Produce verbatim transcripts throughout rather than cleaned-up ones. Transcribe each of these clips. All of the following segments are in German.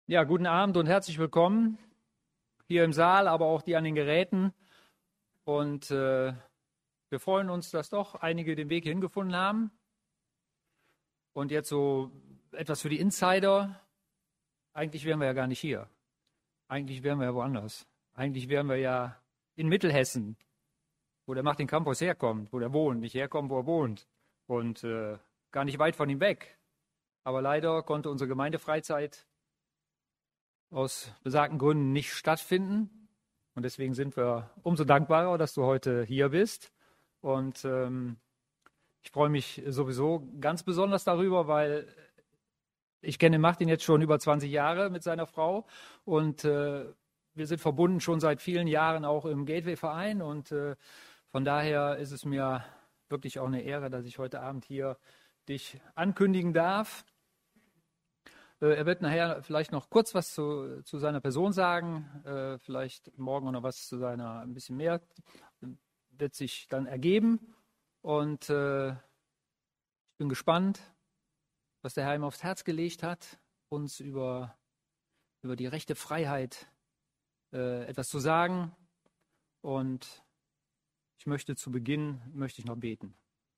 Ja, guten Abend und herzlich willkommen hier im Saal, aber auch die an den Geräten. Und äh, wir freuen uns, dass doch einige den Weg hierhin gefunden haben. Und jetzt so etwas für die Insider. Eigentlich wären wir ja gar nicht hier. Eigentlich wären wir ja woanders. Eigentlich wären wir ja in Mittelhessen, wo der Martin Campos herkommt, wo der wohnt, nicht herkommt, wo er wohnt. Und äh, gar nicht weit von ihm weg. Aber leider konnte unsere Gemeindefreizeit aus besagten Gründen nicht stattfinden. Und deswegen sind wir umso dankbarer, dass du heute hier bist. Und ähm, ich freue mich sowieso ganz besonders darüber, weil ich kenne Martin jetzt schon über zwanzig Jahre mit seiner Frau. Und äh, wir sind verbunden schon seit vielen Jahren auch im Gateway-Verein. Und äh, von daher ist es mir wirklich auch eine Ehre, dass ich heute Abend hier dich ankündigen darf. Er wird nachher vielleicht noch kurz was zu, zu seiner Person sagen, äh, vielleicht morgen noch was zu seiner, ein bisschen mehr, wird sich dann ergeben. Und äh, ich bin gespannt, was der Herr ihm aufs Herz gelegt hat, uns über, über die rechte Freiheit äh, etwas zu sagen. Und ich möchte zu Beginn, möchte ich noch beten.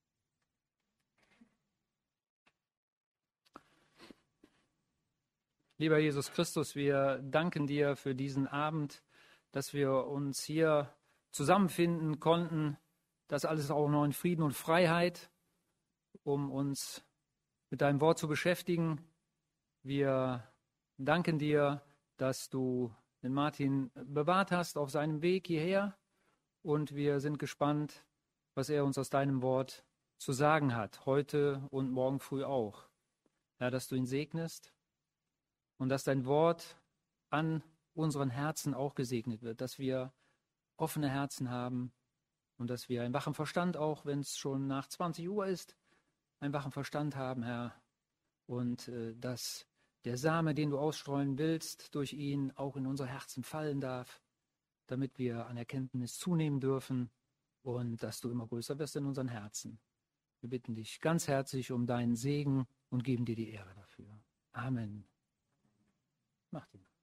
Lieber Jesus Christus, wir danken dir für diesen Abend, dass wir uns hier zusammenfinden konnten, das alles auch noch in Frieden und Freiheit, um uns mit deinem Wort zu beschäftigen. Wir danken dir, dass du den Martin bewahrt hast auf seinem Weg hierher und wir sind gespannt, was er uns aus deinem Wort zu sagen hat, heute und morgen früh auch. Herr, dass du ihn segnest. Und dass dein Wort an unseren Herzen auch gesegnet wird, dass wir offene Herzen haben und dass wir einen wachen Verstand auch, wenn es schon nach zwanzig Uhr ist, einen wachen Verstand haben, Herr. Und äh, dass der Same, den du ausstreuen willst, durch ihn auch in unsere Herzen fallen darf, damit wir an Erkenntnis zunehmen dürfen und dass du immer größer wirst in unseren Herzen. Wir bitten dich ganz herzlich um deinen Segen und geben dir die Ehre dafür. Amen. Macht ihn.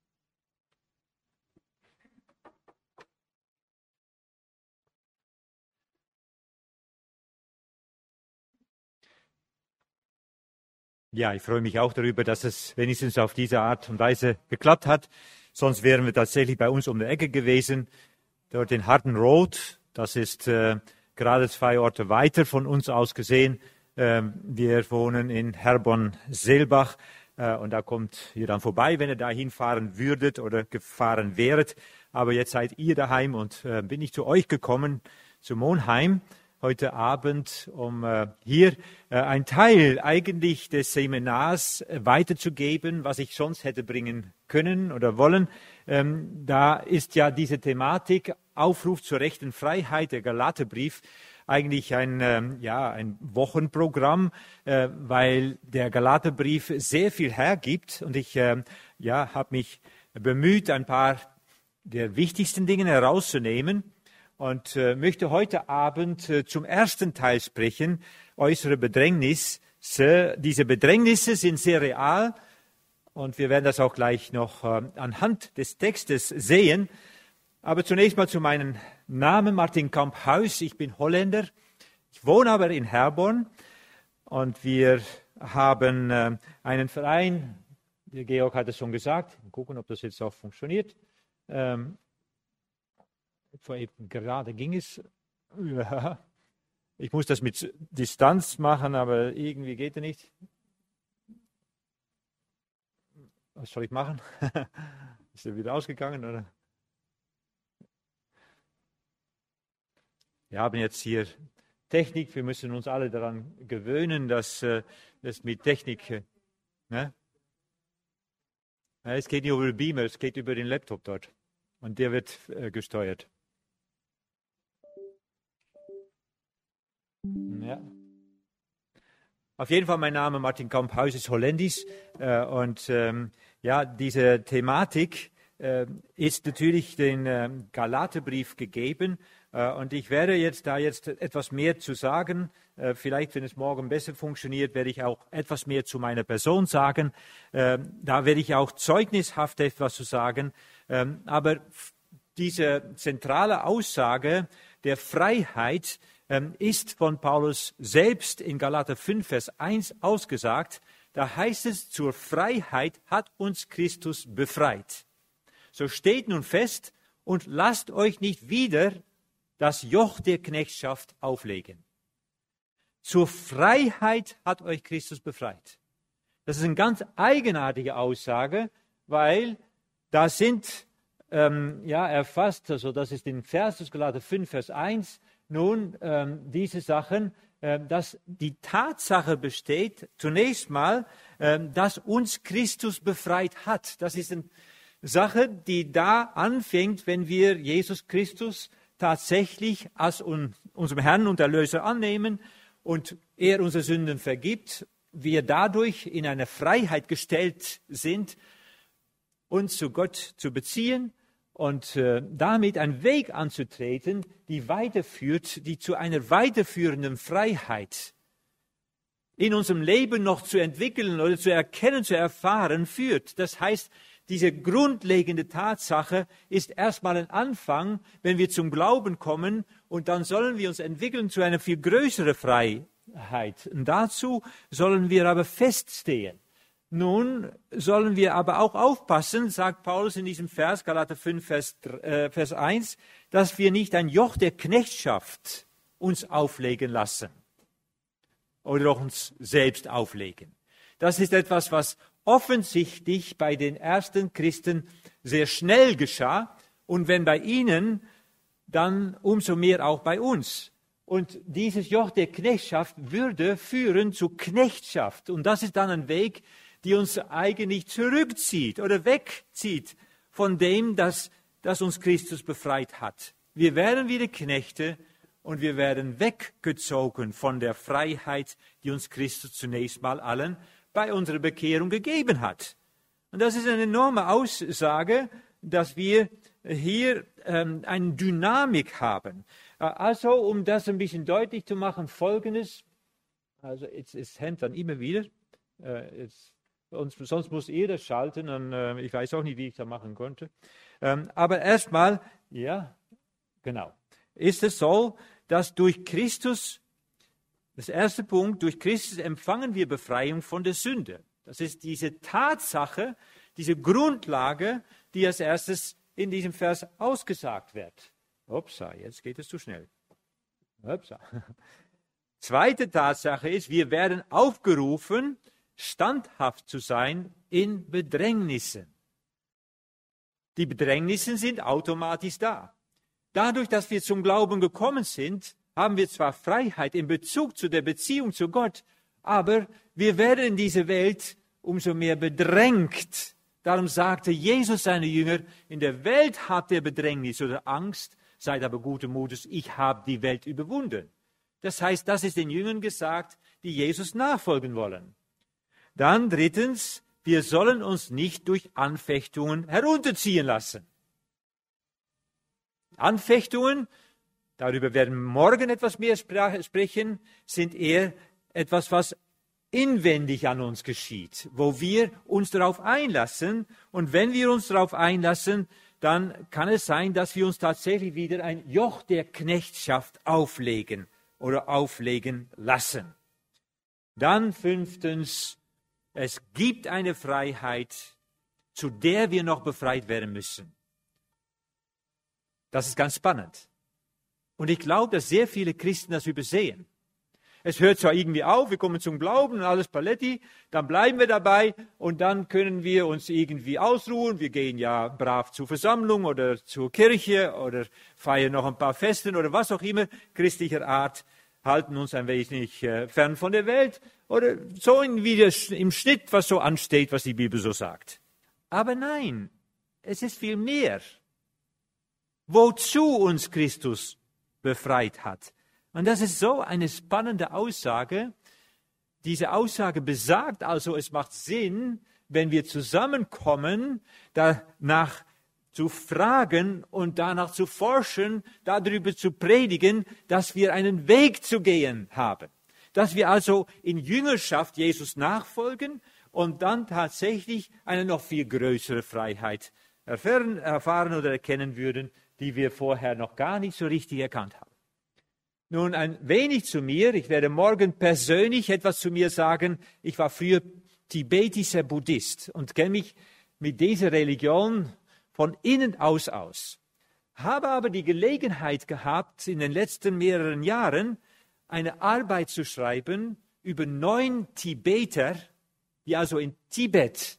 Ja, ich freue mich auch darüber, dass es wenigstens auf diese Art und Weise geklappt hat. Sonst wären wir tatsächlich bei uns um die Ecke gewesen, dort in Harden Road. Das ist äh, gerade zwei Orte weiter von uns aus gesehen. Ähm, wir wohnen in Herborn-Seelbach. Und da kommt ihr dann vorbei, wenn ihr da hinfahren würdet oder gefahren wäret. Aber jetzt seid ihr daheim und äh, bin ich zu euch gekommen, zu Monheim, heute Abend, um äh, hier äh, ein Teil eigentlich des Seminars äh, weiterzugeben, was ich sonst hätte bringen können oder wollen. Ähm, da ist ja diese Thematik, Aufruf zur rechten Freiheit, der Galaterbrief, eigentlich ein, ähm, ja, ein Wochenprogramm, äh, weil der Galaterbrief sehr viel hergibt. Und ich äh, ja, habe mich bemüht, ein paar der wichtigsten Dinge herauszunehmen und äh, möchte heute Abend äh, zum ersten Teil sprechen, äußere Bedrängnisse. Diese Bedrängnisse sind sehr real und wir werden das auch gleich noch äh, anhand des Textes sehen. Aber zunächst mal zu meinem Namen, Martin Camphuys. Ich bin Holländer. Ich wohne aber in Herborn und wir haben äh, einen Verein, der Georg hat es schon gesagt, mal gucken, ob das jetzt auch funktioniert. Ähm, vor eben gerade ging es. Ja. Ich muss das mit Distanz machen, aber irgendwie geht es nicht. Was soll ich machen? Ist er wieder ausgegangen, oder? Wir haben jetzt hier Technik, wir müssen uns alle daran gewöhnen, dass äh, das mit Technik, äh, ne? Ja, es geht nicht über den Beamer, es geht über den Laptop dort und der wird äh, gesteuert. Ja. Auf jeden Fall, mein Name Martin Camphuys ist holländisch äh, und ähm, ja, diese Thematik äh, ist natürlich den äh, Galaterbrief gegeben. Und ich werde jetzt da jetzt etwas mehr zu sagen, Äh, vielleicht, wenn es morgen besser funktioniert, werde ich auch etwas mehr zu meiner Person sagen. Ähm, da werde ich auch zeugnishaft etwas zu sagen. Ähm, aber diese zentrale Aussage der Freiheit ähm, ist von Paulus selbst in Galater fünf, Vers eins ausgesagt. Da heißt es, zur Freiheit hat uns Christus befreit. So steht nun fest und lasst euch nicht wieder das Joch der Knechtschaft auflegen. Zur Freiheit hat euch Christus befreit. Das ist eine ganz eigenartige Aussage, weil da sind ähm, ja erfasst, also das ist in Vers Galater fünf, Vers eins, nun ähm, diese Sachen, äh, dass die Tatsache besteht, zunächst mal, äh, dass uns Christus befreit hat. Das ist eine Sache, die da anfängt, wenn wir Jesus Christus tatsächlich als un, unserem Herrn und Erlöser annehmen und er unsere Sünden vergibt, wir dadurch in eine Freiheit gestellt sind, uns zu Gott zu beziehen und äh, damit einen Weg anzutreten, die weiterführt, die zu einer weiterführenden Freiheit in unserem Leben noch zu entwickeln oder zu erkennen, zu erfahren, führt. Das heißt, diese grundlegende Tatsache ist erstmal ein Anfang, wenn wir zum Glauben kommen, und dann sollen wir uns entwickeln zu einer viel größeren Freiheit. Und dazu sollen wir aber feststehen. Nun sollen wir aber auch aufpassen, sagt Paulus in diesem Vers, Galater fünf, Vers, äh, Vers eins, dass wir nicht ein Joch der Knechtschaft uns auflegen lassen oder auch uns selbst auflegen. Das ist etwas, was offensichtlich bei den ersten Christen sehr schnell geschah und wenn bei ihnen, dann umso mehr auch bei uns. Und dieses Joch der Knechtschaft würde führen zu Knechtschaft. Und das ist dann ein Weg, die uns eigentlich zurückzieht oder wegzieht von dem, das, das uns Christus befreit hat. Wir werden wieder Knechte und wir werden weggezogen von der Freiheit, die uns Christus zunächst mal allen bei unserer Bekehrung gegeben hat. Und das ist eine enorme Aussage, dass wir hier ähm, eine Dynamik haben. Also, um das ein bisschen deutlich zu machen, Folgendes, also jetzt ist Hand dann immer wieder, äh, jetzt, und sonst muss ihr das schalten, dann, äh, ich weiß auch nicht, wie ich das machen konnte. Ähm, aber erstmal, ja, genau, ist es so, dass durch Christus, das erste Punkt, durch Christus empfangen wir Befreiung von der Sünde. Das ist diese Tatsache, diese Grundlage, die als erstes in diesem Vers ausgesagt wird. Upsa, jetzt geht es zu schnell. Upsa. Zweite Tatsache ist, wir werden aufgerufen, standhaft zu sein in Bedrängnissen. Die Bedrängnisse sind automatisch da. Dadurch, dass wir zum Glauben gekommen sind, haben wir zwar Freiheit in Bezug zu der Beziehung zu Gott, aber wir werden in dieser Welt umso mehr bedrängt. Darum sagte Jesus seine Jünger, in der Welt habt ihr Bedrängnis oder Angst, seid aber guten Mutes, ich habe die Welt überwunden. Das heißt, das ist den Jüngern gesagt, die Jesus nachfolgen wollen. Dann drittens, wir sollen uns nicht durch Anfechtungen herunterziehen lassen. Anfechtungen, darüber werden wir morgen etwas mehr sprechen, sind eher etwas, was inwendig an uns geschieht, wo wir uns darauf einlassen. Und wenn wir uns darauf einlassen, dann kann es sein, dass wir uns tatsächlich wieder ein Joch der Knechtschaft auflegen oder auflegen lassen. Dann fünftens, es gibt eine Freiheit, zu der wir noch befreit werden müssen. Das ist ganz spannend. Und ich glaube, dass sehr viele Christen das übersehen. Es hört zwar irgendwie auf, wir kommen zum Glauben und alles Paletti, dann bleiben wir dabei und dann können wir uns irgendwie ausruhen. Wir gehen ja brav zur Versammlung oder zur Kirche oder feiern noch ein paar Festen oder was auch immer christlicher Art, halten uns ein wenig äh, fern von der Welt oder so irgendwie im Schnitt, was so ansteht, was die Bibel so sagt. Aber nein, es ist viel mehr. Wozu uns Christus befreit hat. Und das ist so eine spannende Aussage. Diese Aussage besagt also, es macht Sinn, wenn wir zusammenkommen, danach zu fragen und danach zu forschen, darüber zu predigen, dass wir einen Weg zu gehen haben. dass wir also in Jüngerschaft Jesus nachfolgen und dann tatsächlich eine noch viel größere Freiheit erfahren, erfahren oder erkennen würden, die wir vorher noch gar nicht so richtig erkannt haben. Nun, ein wenig zu mir. Ich werde morgen persönlich etwas zu mir sagen. Ich war früher tibetischer Buddhist und kenne mich mit dieser Religion von innen aus aus. Habe aber die Gelegenheit gehabt, in den letzten mehreren Jahren eine Arbeit zu schreiben über neun Tibeter, die also in Tibet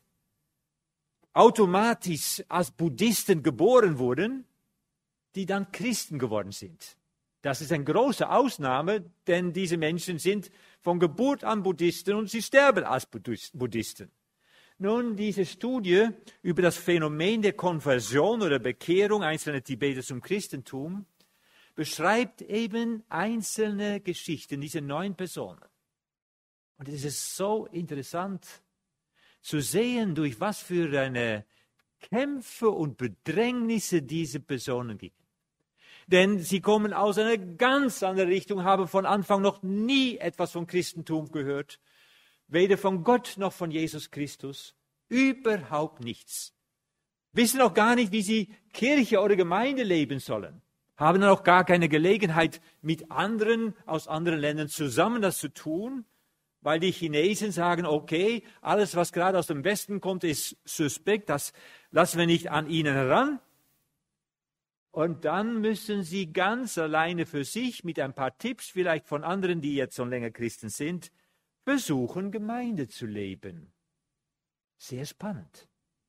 automatisch als Buddhisten geboren wurden, die dann Christen geworden sind. Das ist eine große Ausnahme, denn diese Menschen sind von Geburt an Buddhisten und sie sterben als Buddhisten. Nun, diese Studie über das Phänomen der Konversion oder Bekehrung einzelner Tibeter zum Christentum beschreibt eben einzelne Geschichten dieser neun Personen. Und es ist so interessant zu sehen, durch was für eine Kämpfe und Bedrängnisse diese Personen gingen. Denn sie kommen aus einer ganz anderen Richtung, haben von Anfang noch nie etwas vom Christentum gehört, weder von Gott noch von Jesus Christus, überhaupt nichts. Wissen auch gar nicht, wie sie Kirche oder Gemeinde leben sollen, haben auch gar keine Gelegenheit, mit anderen aus anderen Ländern zusammen das zu tun, weil die Chinesen sagen, okay, alles, was gerade aus dem Westen kommt, ist suspekt, das lassen wir nicht an ihnen heran. Und dann müssen sie ganz alleine für sich mit ein paar Tipps, vielleicht von anderen, die jetzt schon länger Christen sind, versuchen, Gemeinde zu leben. Sehr spannend.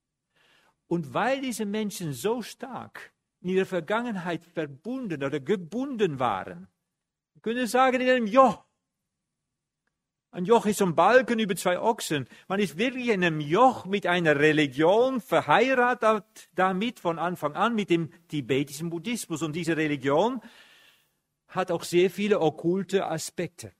Und weil diese Menschen so stark in ihrer Vergangenheit verbunden oder gebunden waren, können wir sagen, in einem Joch. Ein Joch ist ein Balken über zwei Ochsen. Man ist wirklich in einem Joch mit einer Religion verheiratet, damit von Anfang an mit dem tibetischen Buddhismus. Und diese Religion hat auch sehr viele okkulte Aspekte.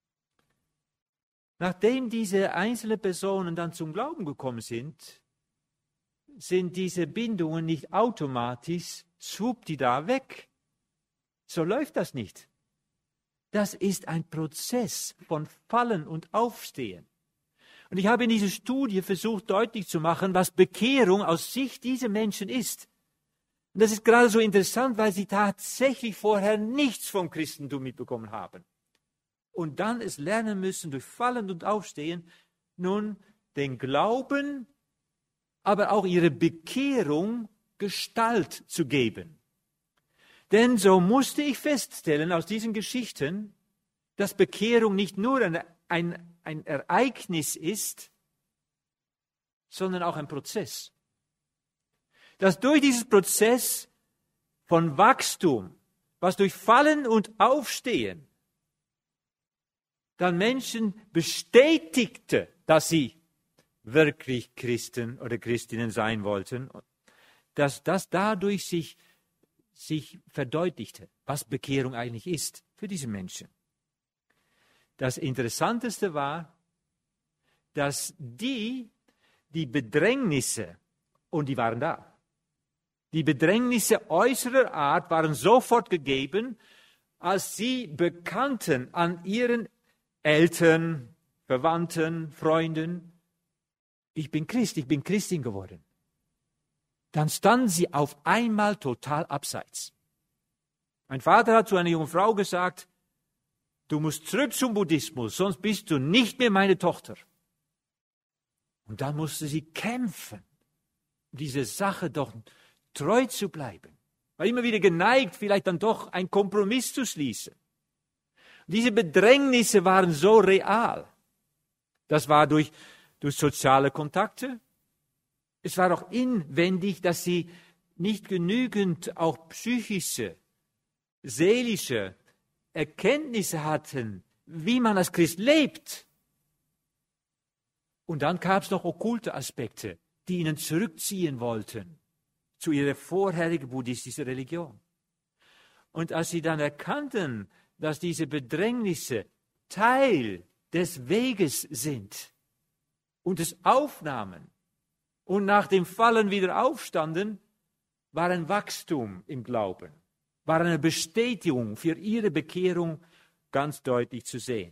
Nachdem diese einzelnen Personen dann zum Glauben gekommen sind, sind diese Bindungen nicht automatisch schwuppdiwupp weg. So läuft das nicht. Das ist ein Prozess von Fallen und Aufstehen. Und ich habe in dieser Studie versucht deutlich zu machen, was Bekehrung aus Sicht dieser Menschen ist. Und das ist gerade so interessant, weil sie tatsächlich vorher nichts vom Christentum mitbekommen haben. Und dann es lernen müssen, durch Fallen und Aufstehen, nun den Glauben, aber auch ihre Bekehrung Gestalt zu geben. Denn so musste ich feststellen aus diesen Geschichten, dass Bekehrung nicht nur ein, ein, ein Ereignis ist, sondern auch ein Prozess. Dass durch dieses Prozess von Wachstum, was durch Fallen und Aufstehen, dann Menschen bestätigte, dass sie wirklich Christen oder Christinnen sein wollten, dass das dadurch sich sich verdeutlichte, was Bekehrung eigentlich ist für diese Menschen. Das Interessanteste war, dass die, die Bedrängnisse, und die waren da, die Bedrängnisse äußerer Art waren sofort gegeben, als sie bekannten an ihren Eltern, Verwandten, Freunden, ich bin Christ, ich bin Christin geworden. Dann standen sie auf einmal total abseits. Mein Vater hat zu einer jungen Frau gesagt, du musst zurück zum Buddhismus, sonst bist du nicht mehr meine Tochter. Und dann musste sie kämpfen, diese Sache doch treu zu bleiben. War immer wieder geneigt, vielleicht dann doch einen Kompromiss zu schließen. Diese Bedrängnisse waren so real. Das war durch, durch soziale Kontakte. Es war auch inwendig, dass sie nicht genügend auch psychische, seelische Erkenntnisse hatten, wie man als Christ lebt. Und dann gab es noch okkulte Aspekte, die ihnen zurückziehen wollten zu ihrer vorherigen buddhistischen Religion. Und als sie dann erkannten, dass diese Bedrängnisse Teil des Weges sind und es aufnahmen und nach dem Fallen wieder aufstanden, war ein Wachstum im Glauben, war eine Bestätigung für ihre Bekehrung ganz deutlich zu sehen.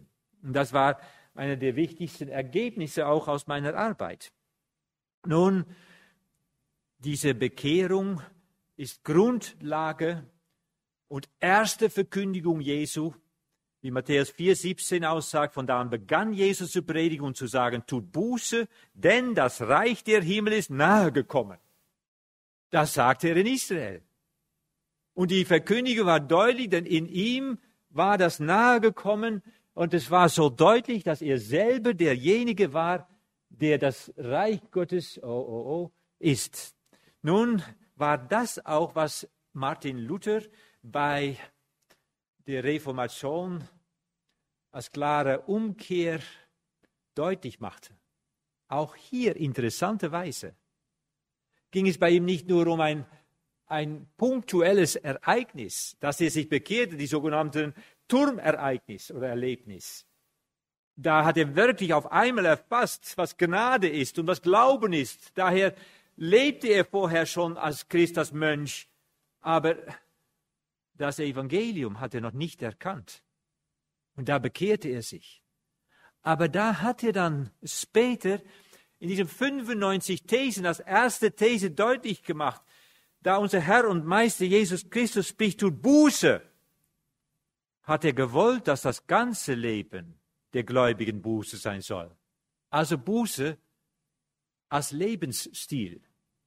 Und das war einer der wichtigsten Ergebnisse auch aus meiner Arbeit. Nun, diese Bekehrung ist Grundlage und erste Verkündigung Jesu, wie Matthäus vier siebzehn aussagt. Von da an begann Jesus zu predigen und zu sagen, tut Buße, denn das Reich der Himmel ist nahe gekommen. Das sagte er in Israel. Und die Verkündigung war deutlich, denn in ihm war das nahe gekommen. Und es war so deutlich, dass er selber derjenige war, der das Reich Gottes oh, oh, oh, ist. Nun war das auch, was Martin Luther bei der Reformation als klare Umkehr deutlich machte. Auch hier interessanterweise ging es bei ihm nicht nur um ein, ein punktuelles Ereignis, dass er sich bekehrte, die sogenannten Turmereignis oder Erlebnis. Da hat er wirklich auf einmal erfasst, was Gnade ist und was Glauben ist. Daher lebte er vorher schon als Christ, als Mönch, aber das Evangelium hat er noch nicht erkannt. Und da bekehrte er sich. Aber da hat er dann später in diesen fünfundneunzig Thesen als erste These deutlich gemacht, da unser Herr und Meister Jesus Christus spricht, tut Buße, hat er gewollt, dass das ganze Leben der Gläubigen Buße sein soll. Also Buße als Lebensstil.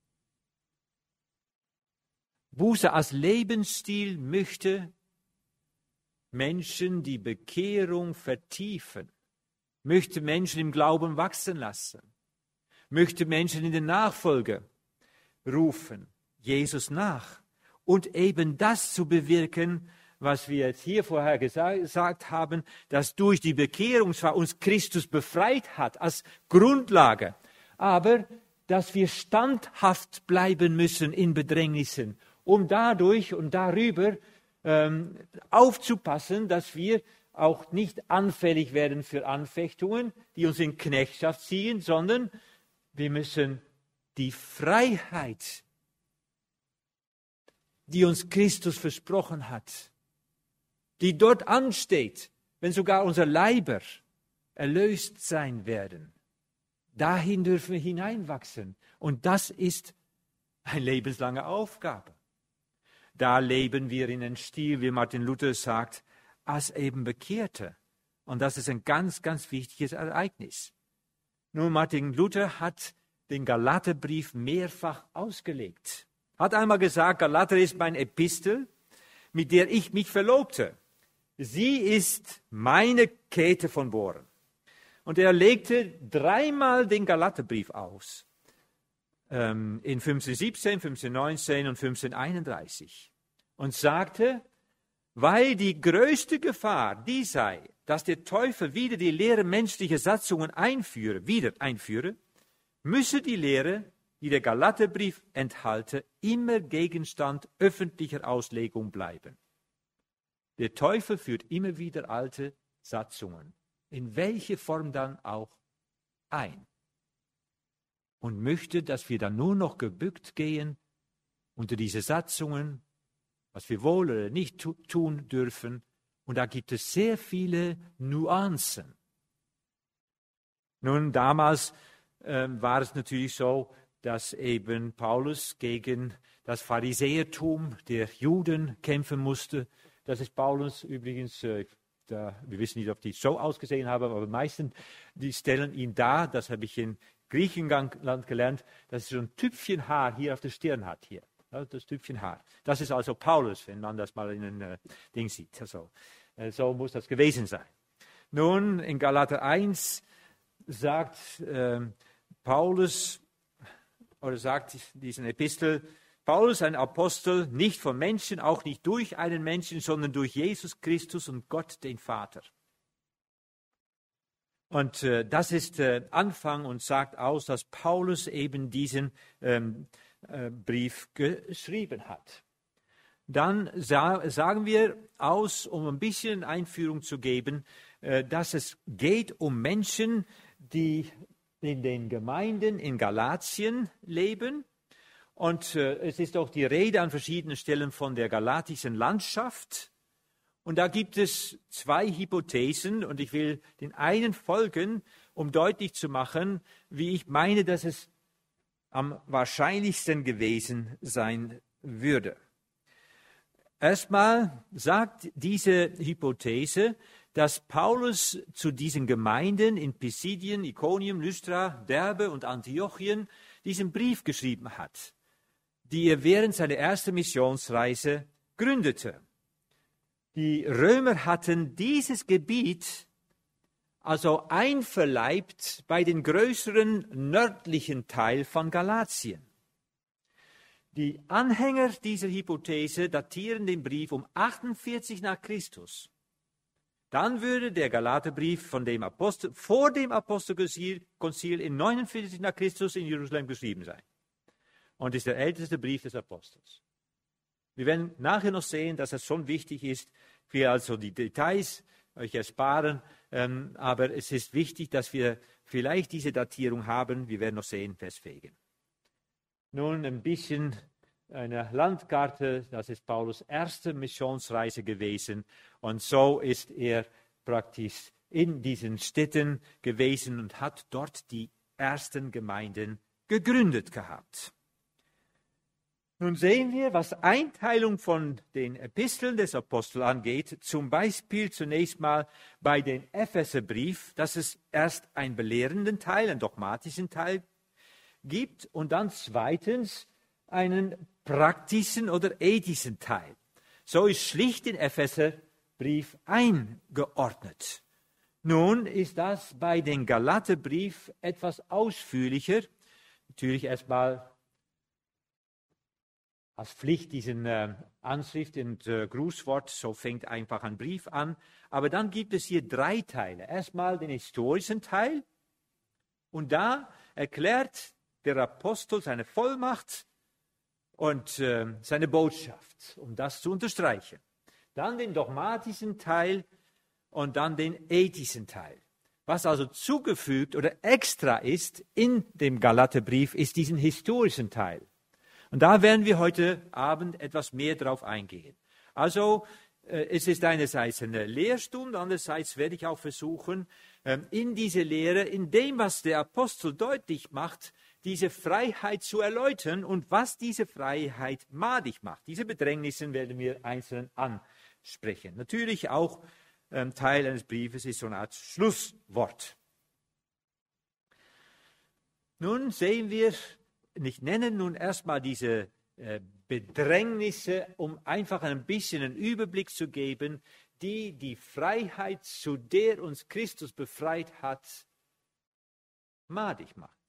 Buße als Lebensstil möchte Menschen die Bekehrung vertiefen, möchte Menschen im Glauben wachsen lassen, möchte Menschen in die Nachfolge rufen, Jesus nach. Und eben das zu bewirken, was wir jetzt hier vorher gesagt haben, dass durch die Bekehrung zwar uns Christus befreit hat als Grundlage, aber dass wir standhaft bleiben müssen in Bedrängnissen, um dadurch und darüber ähm, aufzupassen, dass wir auch nicht anfällig werden für Anfechtungen, die uns in Knechtschaft ziehen, sondern wir müssen die Freiheit, die uns Christus versprochen hat, die dort ansteht, wenn sogar unser Leiber erlöst sein werden, dahin dürfen wir hineinwachsen. Und das ist eine lebenslange Aufgabe. Da leben wir in einem Stil, wie Martin Luther sagt, als eben Bekehrte. Und das ist ein ganz, ganz wichtiges Ereignis. Nun, Martin Luther hat den Galaterbrief mehrfach ausgelegt. Hat einmal gesagt, Galater ist mein Epistel, mit der ich mich verlobte. Sie ist meine Käthe von Bohren. Und er legte dreimal den Galaterbrief aus. Ähm, in fünfzehn siebzehn, fünfzehn neunzehn und fünfzehn einunddreißig. Und sagte, weil die größte Gefahr die sei, dass der Teufel wieder die Lehre menschlicher Satzungen einführe, wieder einführe, müsse die Lehre, die der Galaterbrief enthalte, immer Gegenstand öffentlicher Auslegung bleiben. Der Teufel führt immer wieder alte Satzungen, in welche Form dann auch, ein. Und möchte, dass wir dann nur noch gebückt gehen unter diese Satzungen, was wir wohl oder nicht tu- tun dürfen. Und da gibt es sehr viele Nuancen. Nun, damals äh, war es natürlich so, dass eben Paulus gegen das Pharisäertum der Juden kämpfen musste. Das ist Paulus übrigens, äh, da, wir wissen nicht, ob die so ausgesehen haben, aber die meisten, die stellen ihn dar, das habe ich in Griechenland gelernt, dass er so ein Tüpfchen Haar hier auf der Stirn hat, hier. Ja, das Tüpfchen Haar. Das ist also Paulus, wenn man das mal in einem äh, Ding sieht. Also, äh, so muss das gewesen sein. Nun, in Galater eins sagt äh, Paulus, oder sagt diesen Epistel, Paulus, ein Apostel, nicht von Menschen, auch nicht durch einen Menschen, sondern durch Jesus Christus und Gott, den Vater. Und äh, das ist äh, Anfang und sagt aus, dass Paulus eben diesen ähm, äh, Brief geschrieben hat. Dann sa- sagen wir aus, um ein bisschen Einführung zu geben, äh, dass es geht um Menschen, die in den Gemeinden in Galatien leben. Und äh, es ist auch die Rede an verschiedenen Stellen von der galatischen Landschaft. Und da gibt es zwei Hypothesen und ich will den einen folgen, um deutlich zu machen, wie ich meine, dass es am wahrscheinlichsten gewesen sein würde. Erstmal sagt diese Hypothese, dass Paulus zu diesen Gemeinden in Pisidien, Ikonium, Lystra, Derbe und Antiochien diesen Brief geschrieben hat, die er während seiner ersten Missionsreise gründete. Die Römer hatten dieses Gebiet also einverleibt bei den größeren nördlichen Teil von Galatien. Die Anhänger dieser Hypothese datieren den Brief um achtundvierzig nach Christus. Dann würde der Galaterbrief von dem Apostel, vor dem Apostelkonzil in neunundvierzig nach Christus in Jerusalem geschrieben sein. Und ist der älteste Brief des Apostels. Wir werden nachher noch sehen, dass es schon wichtig ist, wir also die Details euch ersparen, ähm, aber es ist wichtig, dass wir vielleicht diese Datierung haben. Wir werden noch sehen, weswegen. Nun ein bisschen eine Landkarte, das ist Paulus' erste Missionsreise gewesen und so ist er praktisch in diesen Städten gewesen und hat dort die ersten Gemeinden gegründet gehabt. Nun sehen wir, was Einteilung von den Episteln des Apostels angeht, zum Beispiel zunächst mal bei den Epheserbrief, dass es erst einen belehrenden Teil, einen dogmatischen Teil gibt und dann zweitens einen praktischen oder ethischen Teil. So ist schlicht den Epheserbrief eingeordnet. Nun ist das bei den Galaterbrief etwas ausführlicher. Natürlich erstmal als Pflicht diesen äh, Anschrift und äh, Grußwort, so fängt einfach ein Brief an. Aber dann gibt es hier drei Teile. Erstmal den historischen Teil und da erklärt der Apostel seine Vollmacht und äh, seine Botschaft, um das zu unterstreichen. Dann den dogmatischen Teil und dann den ethischen Teil. Was also zugefügt oder extra ist in dem Galaterbrief, ist diesen historischen Teil. Und da werden wir heute Abend etwas mehr drauf eingehen. Also äh, es ist einerseits eine Lehrstunde, andererseits werde ich auch versuchen, ähm, in diese Lehre, in dem, was der Apostel deutlich macht, diese Freiheit zu erläutern und was diese Freiheit madig macht. Diese Bedrängnisse werden wir einzeln ansprechen. Natürlich auch ähm, Teil eines Briefes ist so eine Art Schlusswort. Nun sehen wir, ich nenne nun erstmal diese äh, Bedrängnisse, um einfach ein bisschen einen Überblick zu geben, die die Freiheit, zu der uns Christus befreit hat, madig macht.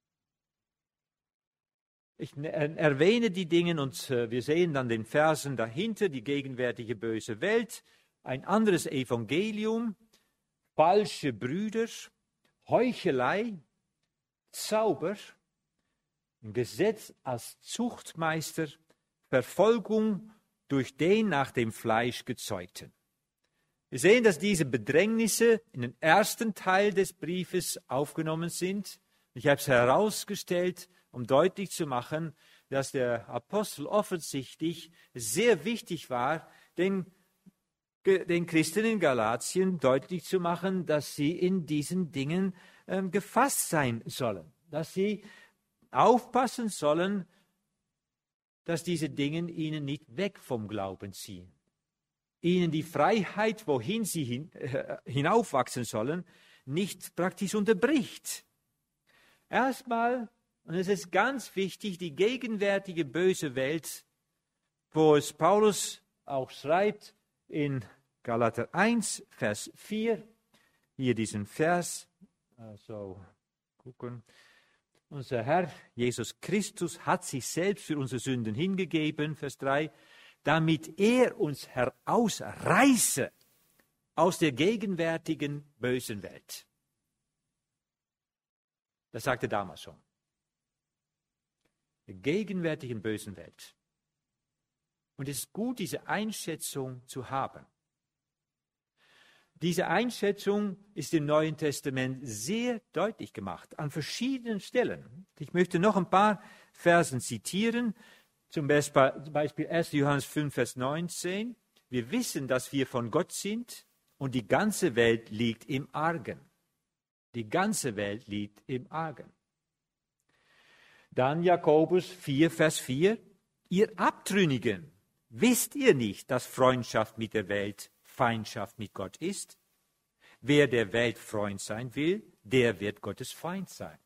Ich erwähne die Dinge und äh, wir sehen dann den Versen dahinter, die gegenwärtige böse Welt, ein anderes Evangelium, falsche Brüder, Heuchelei, Zauber, Gesetz als Zuchtmeister, Verfolgung durch den nach dem Fleisch Gezeugten. Wir sehen, dass diese Bedrängnisse in den ersten Teil des Briefes aufgenommen sind. Ich habe es herausgestellt, um deutlich zu machen, dass der Apostel offensichtlich sehr wichtig war, den, den Christen in Galatien deutlich zu machen, dass sie in diesen Dingen äh, gefasst sein sollen, dass sie aufpassen sollen, dass diese Dinge ihnen nicht weg vom Glauben ziehen. Ihnen die Freiheit, wohin sie hin, äh, hinaufwachsen sollen, nicht praktisch unterbricht. Erstmal, und es ist ganz wichtig, die gegenwärtige böse Welt, wo es Paulus auch schreibt in Galater eins, Vers vier, hier diesen Vers, also gucken. Unser Herr Jesus Christus hat sich selbst für unsere Sünden hingegeben, Vers drei, damit er uns herausreiße aus der gegenwärtigen bösen Welt. Das sagte er damals schon. Der gegenwärtigen bösen Welt. Und es ist gut, diese Einschätzung zu haben. Diese Einschätzung ist im Neuen Testament sehr deutlich gemacht, an verschiedenen Stellen. Ich möchte noch ein paar Versen zitieren, zum Beispiel erster Johannes fünf, Vers neunzehn. Wir wissen, dass wir von Gott sind und die ganze Welt liegt im Argen. Die ganze Welt liegt im Argen. Dann Jakobus vier, Vers vier. Ihr Abtrünnigen, wisst ihr nicht, dass Freundschaft mit der Welt Feindschaft mit Gott ist? Wer der Welt Freund sein will, der wird Gottes Feind sein.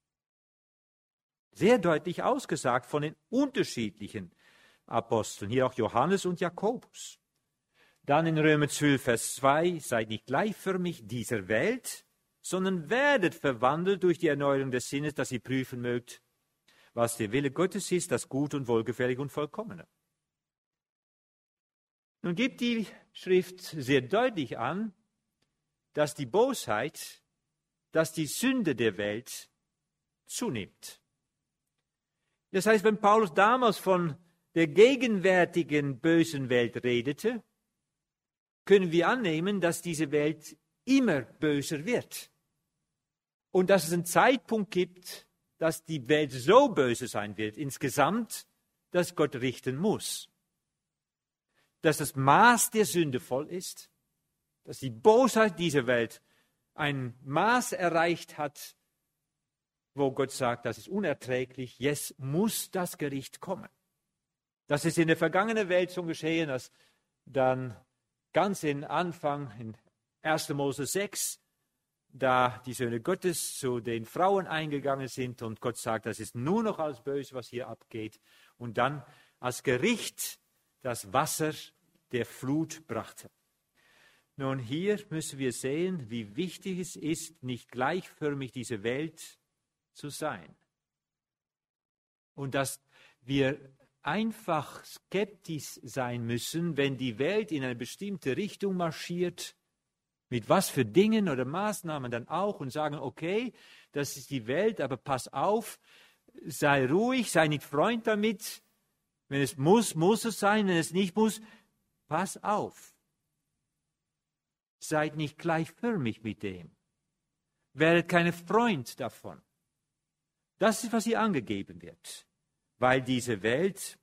Sehr deutlich ausgesagt von den unterschiedlichen Aposteln, hier auch Johannes und Jakobus. Dann in Römer zwölf, Vers zwei, seid nicht gleichförmig dieser Welt, sondern werdet verwandelt durch die Erneuerung des Sinnes, dass ihr prüfen mögt, was der Wille Gottes ist, das Gute und Wohlgefällige und Vollkommene. Nun gibt die Schrift sehr deutlich an, dass die Bosheit, dass die Sünde der Welt zunimmt. Das heißt, wenn Paulus damals von der gegenwärtigen bösen Welt redete, können wir annehmen, dass diese Welt immer böser wird. Und dass es einen Zeitpunkt gibt, dass die Welt so böse sein wird insgesamt, dass Gott richten muss. Dass das Maß der Sünde voll ist, dass die Bosheit dieser Welt ein Maß erreicht hat, wo Gott sagt, das ist unerträglich, jetzt muss das Gericht kommen. Das ist in der vergangenen Welt schon geschehen, dass dann ganz in Anfang, in erster Mose sechs, da die Söhne Gottes zu den Frauen eingegangen sind und Gott sagt, das ist nur noch alles böse, was hier abgeht. Und dann als Gericht das Wasser der Flut brachte. Nun, hier müssen wir sehen, wie wichtig es ist, nicht gleichförmig diese Welt zu sein. Und dass wir einfach skeptisch sein müssen, wenn die Welt in eine bestimmte Richtung marschiert, mit was für Dingen oder Maßnahmen dann auch, und sagen, okay, das ist die Welt, aber pass auf, sei ruhig, sei nicht Freund damit. Wenn es muss, muss es sein, wenn es nicht muss, pass auf. Seid nicht gleichförmig mit dem. Werdet keine Freund davon. Das ist, was hier angegeben wird, weil diese Welt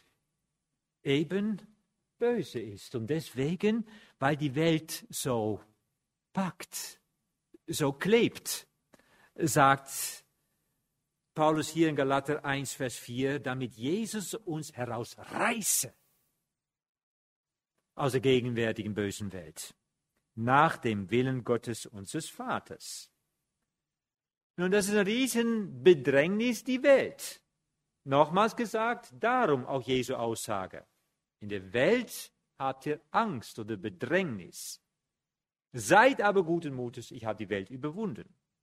eben böse ist und deswegen, weil die Welt so packt, so klebt, sagt Paulus hier in Galater eins, Vers vier, damit Jesus uns herausreiße aus der gegenwärtigen bösen Welt, nach dem Willen Gottes unseres Vaters. Nun, das ist ein Riesenbedrängnis, die Welt. Nochmals gesagt, darum auch Jesu Aussage. In der Welt habt ihr Angst oder Bedrängnis. Seid aber guten Mutes, ich habe die Welt überwunden.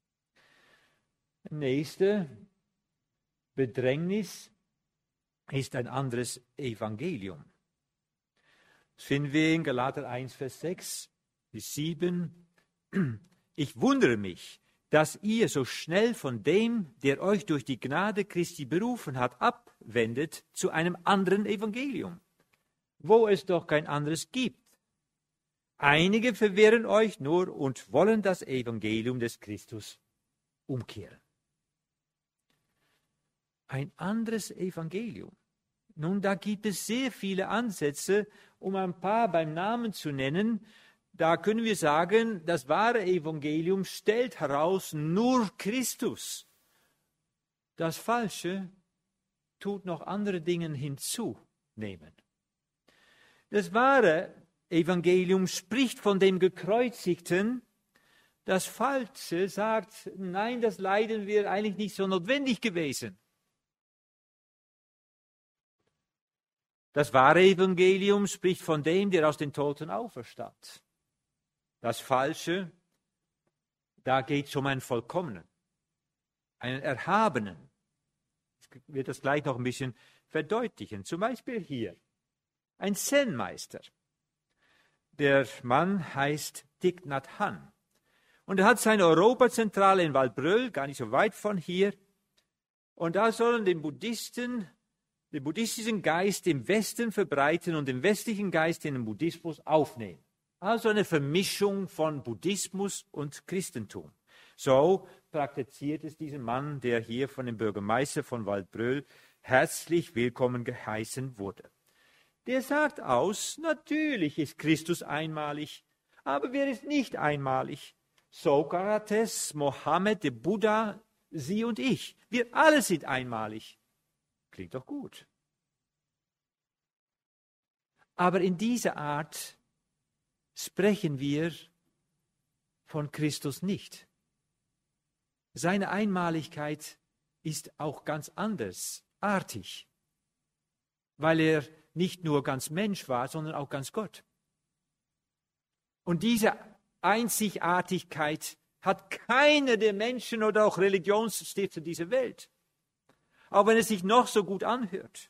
Nächste Bedrängnis ist ein anderes Evangelium. Das finden wir in Galater eins, Vers sechs bis sieben. Ich wundere mich, dass ihr so schnell von dem, der euch durch die Gnade Christi berufen hat, abwendet zu einem anderen Evangelium, wo es doch kein anderes gibt. Einige verwehren euch nur und wollen das Evangelium des Christus umkehren. Ein anderes Evangelium. Nun, da gibt es sehr viele Ansätze, um ein paar beim Namen zu nennen. Da können wir sagen, das wahre Evangelium stellt heraus nur Christus. Das Falsche tut noch andere Dinge hinzunehmen. Das wahre Evangelium spricht von dem Gekreuzigten. Das Falsche sagt, nein, das Leiden wäre eigentlich nicht so notwendig gewesen. Das wahre Evangelium spricht von dem, der aus den Toten auferstand. Das Falsche, da geht es um einen Vollkommenen, einen Erhabenen. Ich werde das gleich noch ein bisschen verdeutlichen. Zum Beispiel hier, ein Zen-Meister. Der Mann heißt Thich Nhat Hanh. Und er hat seine Europazentrale in Waldbröl, gar nicht so weit von hier. Und da sollen den Buddhisten den buddhistischen Geist im Westen verbreiten und den westlichen Geist in den Buddhismus aufnehmen. Also eine Vermischung von Buddhismus und Christentum. So praktiziert es diesen Mann, der hier von dem Bürgermeister von Waldbröl herzlich willkommen geheißen wurde. der sagt aus, natürlich ist Christus einmalig, aber wer ist nicht einmalig? Sokrates, Mohammed, der Buddha, Sie und ich. Wir alle sind einmalig. Klingt doch gut. Aber in dieser Art sprechen wir von Christus nicht. Seine Einmaligkeit ist auch ganz andersartig, weil er nicht nur ganz Mensch war, sondern auch ganz Gott. Und diese Einzigartigkeit hat keiner der Menschen oder auch Religionsstifter dieser Welt. Auch wenn es sich noch so gut anhört.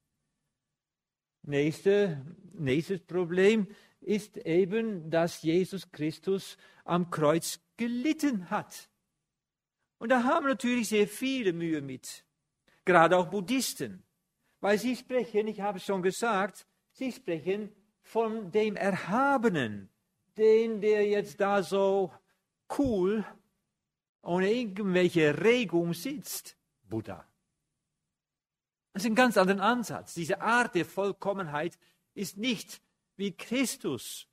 Nächste, nächstes Problem ist eben, dass Jesus Christus am Kreuz gelitten hat. Und da haben natürlich sehr viele Mühe mit, gerade auch Buddhisten, weil sie sprechen, ich habe es schon gesagt, sie sprechen von dem Erhabenen, den, der jetzt da so cool, ohne irgendwelche Regung sitzt, Buddha. Das ist ein ganz anderer Ansatz. Diese Art der Vollkommenheit ist nicht wie Christus,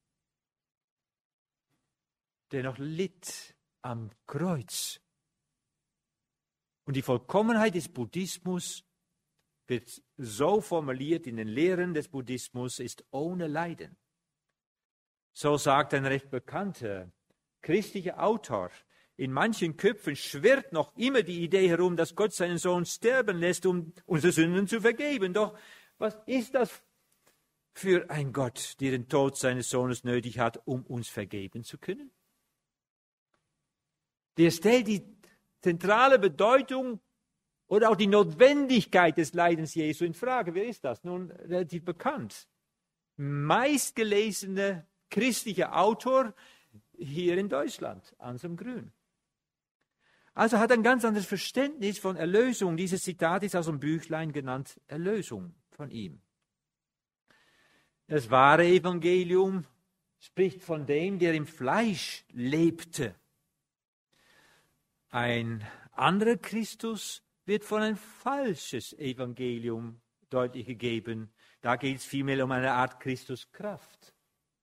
der noch litt am Kreuz. Und die Vollkommenheit des Buddhismus wird so formuliert in den Lehren des Buddhismus, ist ohne Leiden. So sagt ein recht bekannter christlicher Autor, in manchen Köpfen schwirrt noch immer die Idee herum, dass Gott seinen Sohn sterben lässt, um unsere Sünden zu vergeben. Doch was ist das für ein Gott, der den Tod seines Sohnes nötig hat, um uns vergeben zu können? Der stellt die zentrale Bedeutung oder auch die Notwendigkeit des Leidens Jesu in Frage. Wer ist das? Nun, relativ bekannt. Meistgelesener christlicher Autor hier in Deutschland, Anselm Grün. Also hat ein ganz anderes Verständnis von Erlösung. Dieses Zitat ist aus dem Büchlein genannt Erlösung von ihm. Das wahre Evangelium spricht von dem, der im Fleisch lebte. Ein anderer Christus wird von ein falsches Evangelium deutlich gegeben. Da geht es vielmehr um eine Art Christuskraft.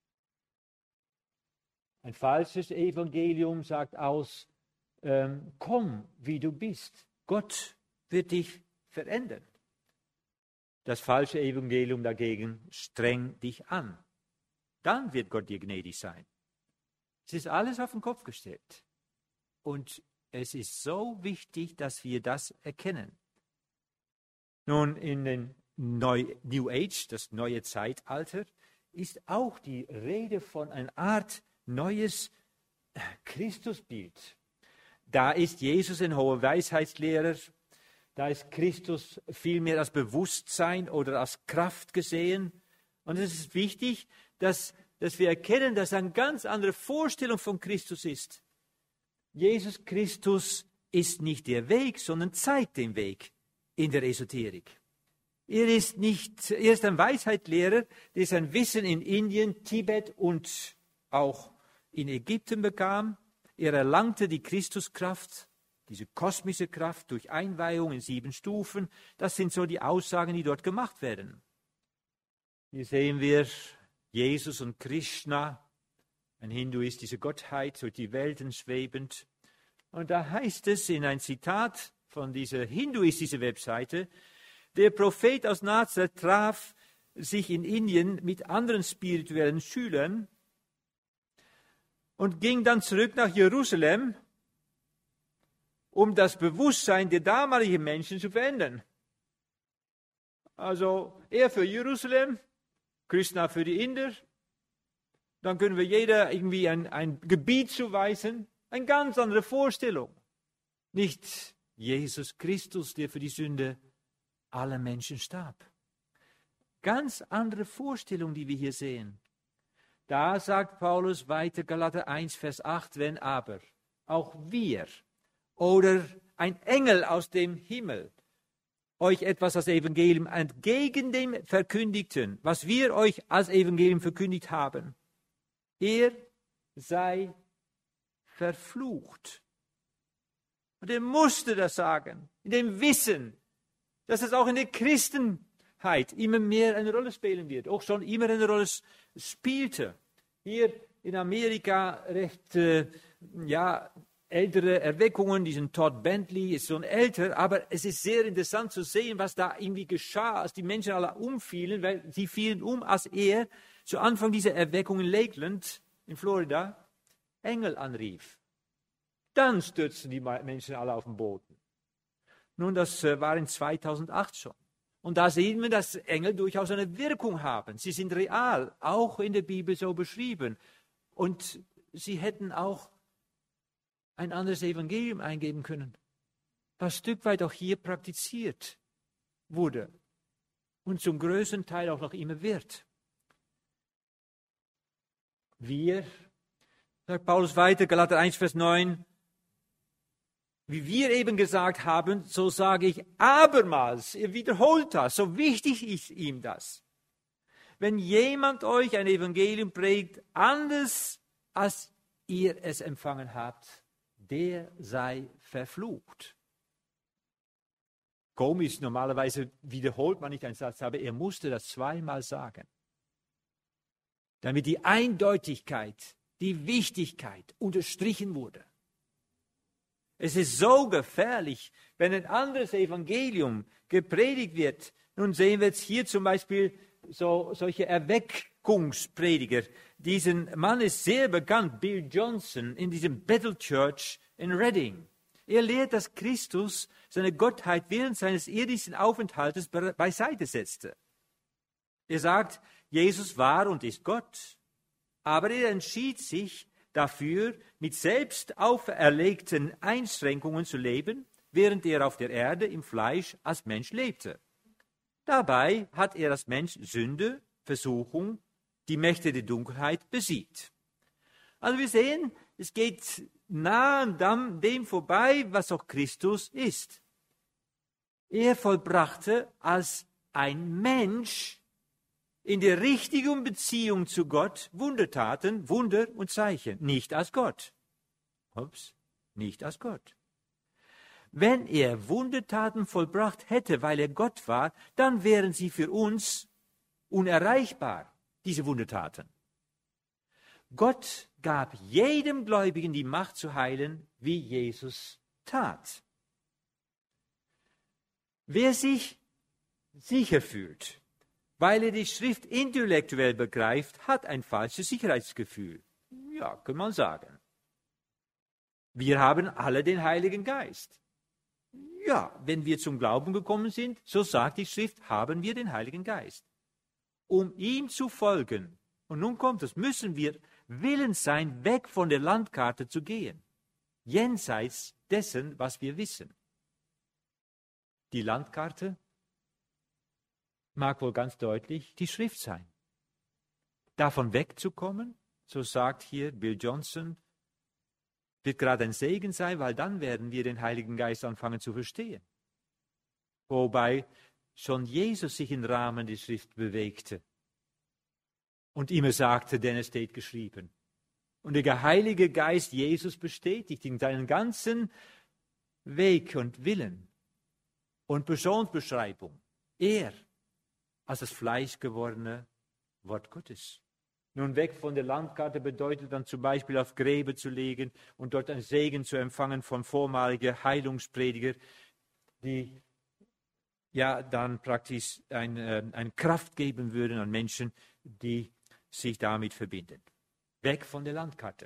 Ein falsches Evangelium sagt aus, ähm, komm, wie du bist. Gott wird dich verändern. Das falsche Evangelium dagegen strengt dich an. Dann wird Gott dir gnädig sein. Es ist alles auf den Kopf gestellt. Und es ist so wichtig, dass wir das erkennen. Nun, in den Neu, New Age, das neue Zeitalter, ist auch die Rede von einer Art neues Christusbild. Da ist Jesus ein hoher Weisheitslehrer, da ist Christus vielmehr als Bewusstsein oder als Kraft gesehen. Und es ist wichtig, dass, dass wir erkennen, dass eine ganz andere Vorstellung von Christus ist. Jesus Christus ist nicht der Weg, sondern zeigt den Weg in der Esoterik. Er ist, nicht, er ist ein Weisheitslehrer, der sein Wissen in Indien, Tibet und auch in Ägypten bekam. Er erlangte die Christuskraft, diese kosmische Kraft durch Einweihung in sieben Stufen. Das sind so die Aussagen, die dort gemacht werden. Hier sehen wir Jesus und Krishna, ein hinduistische Gottheit, durch die Welten schwebend. Und da heißt es in ein Zitat von dieser hinduistischen Webseite, der Prophet aus Nazareth traf sich in Indien mit anderen spirituellen Schülern und ging dann zurück nach Jerusalem, um das Bewusstsein der damaligen Menschen zu verändern. Also er für Jerusalem, Krishna für die Inder. Dann können wir jeder irgendwie ein, ein Gebiet zuweisen. Eine ganz andere Vorstellung. Nicht Jesus Christus, der für die Sünde aller Menschen starb. Ganz andere Vorstellung, die wir hier sehen. Da sagt Paulus weiter, Galater eins, Vers acht, wenn aber auch wir oder ein Engel aus dem Himmel euch etwas als Evangelium entgegen dem verkündigten, was wir euch als Evangelium verkündigt haben, er sei verflucht. Und er musste das sagen, in dem Wissen, dass es auch in der Christen Frömmigkeit immer mehr eine Rolle spielen wird, auch schon immer eine Rolle spielte. Hier in Amerika recht äh, ja, ältere Erweckungen, diesen Todd Bentley ist schon älter, aber es ist sehr interessant zu sehen, was da irgendwie geschah, als die Menschen alle umfielen, weil sie fielen um, als er zu Anfang dieser Erweckung in Lakeland in Florida Engel anrief. Dann stürzten die Menschen alle auf den Boden. Nun, das äh, war in zweitausendacht schon. Und da sehen wir, dass Engel durchaus eine Wirkung haben. Sie sind real, auch in der Bibel so beschrieben. Und sie hätten auch ein anderes Evangelium eingeben können, was ein Stück weit auch hier praktiziert wurde und zum größten Teil auch noch immer wird. Wir, sagt Paulus weiter, Galater eins, Vers neun, wie wir eben gesagt haben, so sage ich abermals, er wiederholt das, so wichtig ist ihm das. Wenn jemand euch ein Evangelium predigt, anders als ihr es empfangen habt, der sei verflucht. Komisch, normalerweise wiederholt man nicht einen Satz, aber er musste das zweimal sagen, damit die Eindeutigkeit, die Wichtigkeit unterstrichen wurde. Es ist so gefährlich, wenn ein anderes Evangelium gepredigt wird. Nun sehen wir jetzt hier zum Beispiel so, solche Erweckungsprediger. Diesen Mann ist sehr bekannt, Bill Johnson, in diesem Bethel Church in Reading. Er lehrt, dass Christus seine Gottheit während seines irdischen Aufenthaltes beiseite setzte. Er sagt, Jesus war und ist Gott, aber er entschied sich dafür, mit selbst auferlegten Einschränkungen zu leben, während er auf der Erde im Fleisch als Mensch lebte. Dabei hat er als Mensch Sünde, Versuchung, die Mächte der Dunkelheit besiegt. Also wir sehen, es geht nah an dem vorbei, was auch Christus ist. Er vollbrachte als ein Mensch in der richtigen Beziehung zu Gott Wundertaten, Wunder und Zeichen, nicht als Gott. Ups, nicht als Gott. Wenn er Wundertaten vollbracht hätte, weil er Gott war, dann wären sie für uns unerreichbar, diese Wundertaten. Gott gab jedem Gläubigen die Macht zu heilen, wie Jesus tat. Wer sich sicher fühlt, weil er die Schrift intellektuell begreift, hat ein falsches Sicherheitsgefühl. Ja, kann man sagen. Wir haben alle den Heiligen Geist. Ja, wenn wir zum Glauben gekommen sind, so sagt die Schrift, haben wir den Heiligen Geist. Um ihm zu folgen, und nun kommt es, müssen wir willens sein, weg von der Landkarte zu gehen, jenseits dessen, was wir wissen. Die Landkarte mag wohl ganz deutlich die Schrift sein. Davon wegzukommen, so sagt hier Bill Johnson, wird gerade ein Segen sein, weil dann werden wir den Heiligen Geist anfangen zu verstehen. Wobei schon Jesus sich im Rahmen der Schrift bewegte und immer sagte, denn es steht geschrieben. Und der Heilige Geist Jesus bestätigt in seinen ganzen Weg und Willen und Personsbeschreibung. Er als das fleischgewordene Wort Gottes. Nun, weg von der Landkarte bedeutet dann zum Beispiel auf Gräber zu legen und dort einen Segen zu empfangen von vormaligen Heilungsprediger, die ja dann praktisch ein, äh, eine Kraft geben würden an Menschen, die sich damit verbinden. Weg von der Landkarte.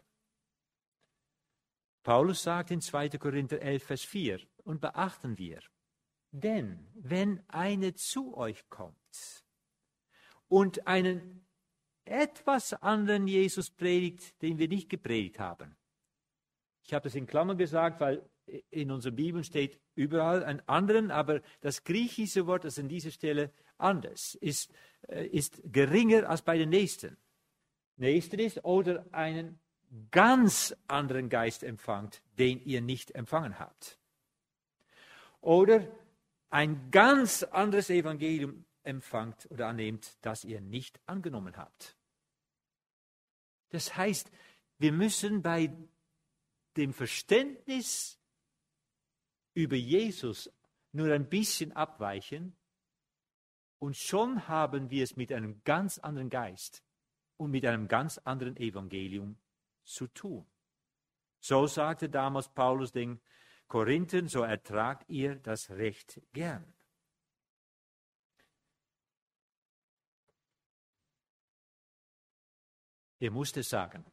Paulus sagt in zweiter Korinther elf, Vers vier, und beachten wir, denn wenn einer zu euch kommt und einen etwas anderen Jesus predigt, den wir nicht gepredigt haben. Ich habe das in Klammern gesagt, weil in unserer Bibel steht überall einen anderen, aber das griechische Wort, das an dieser Stelle anders ist, ist geringer als bei den Nächsten. Nächsten ist, oder einen ganz anderen Geist empfangt, den ihr nicht empfangen habt. Oder ein ganz anderes Evangelium empfangt oder annehmt, das ihr nicht angenommen habt. Das heißt, wir müssen bei dem Verständnis über Jesus nur ein bisschen abweichen Und schon haben wir es mit einem ganz anderen Geist und mit einem ganz anderen Evangelium zu tun. So sagte damals Paulus den Korinthern, so ertragt ihr das Recht gern. Er musste es sagen.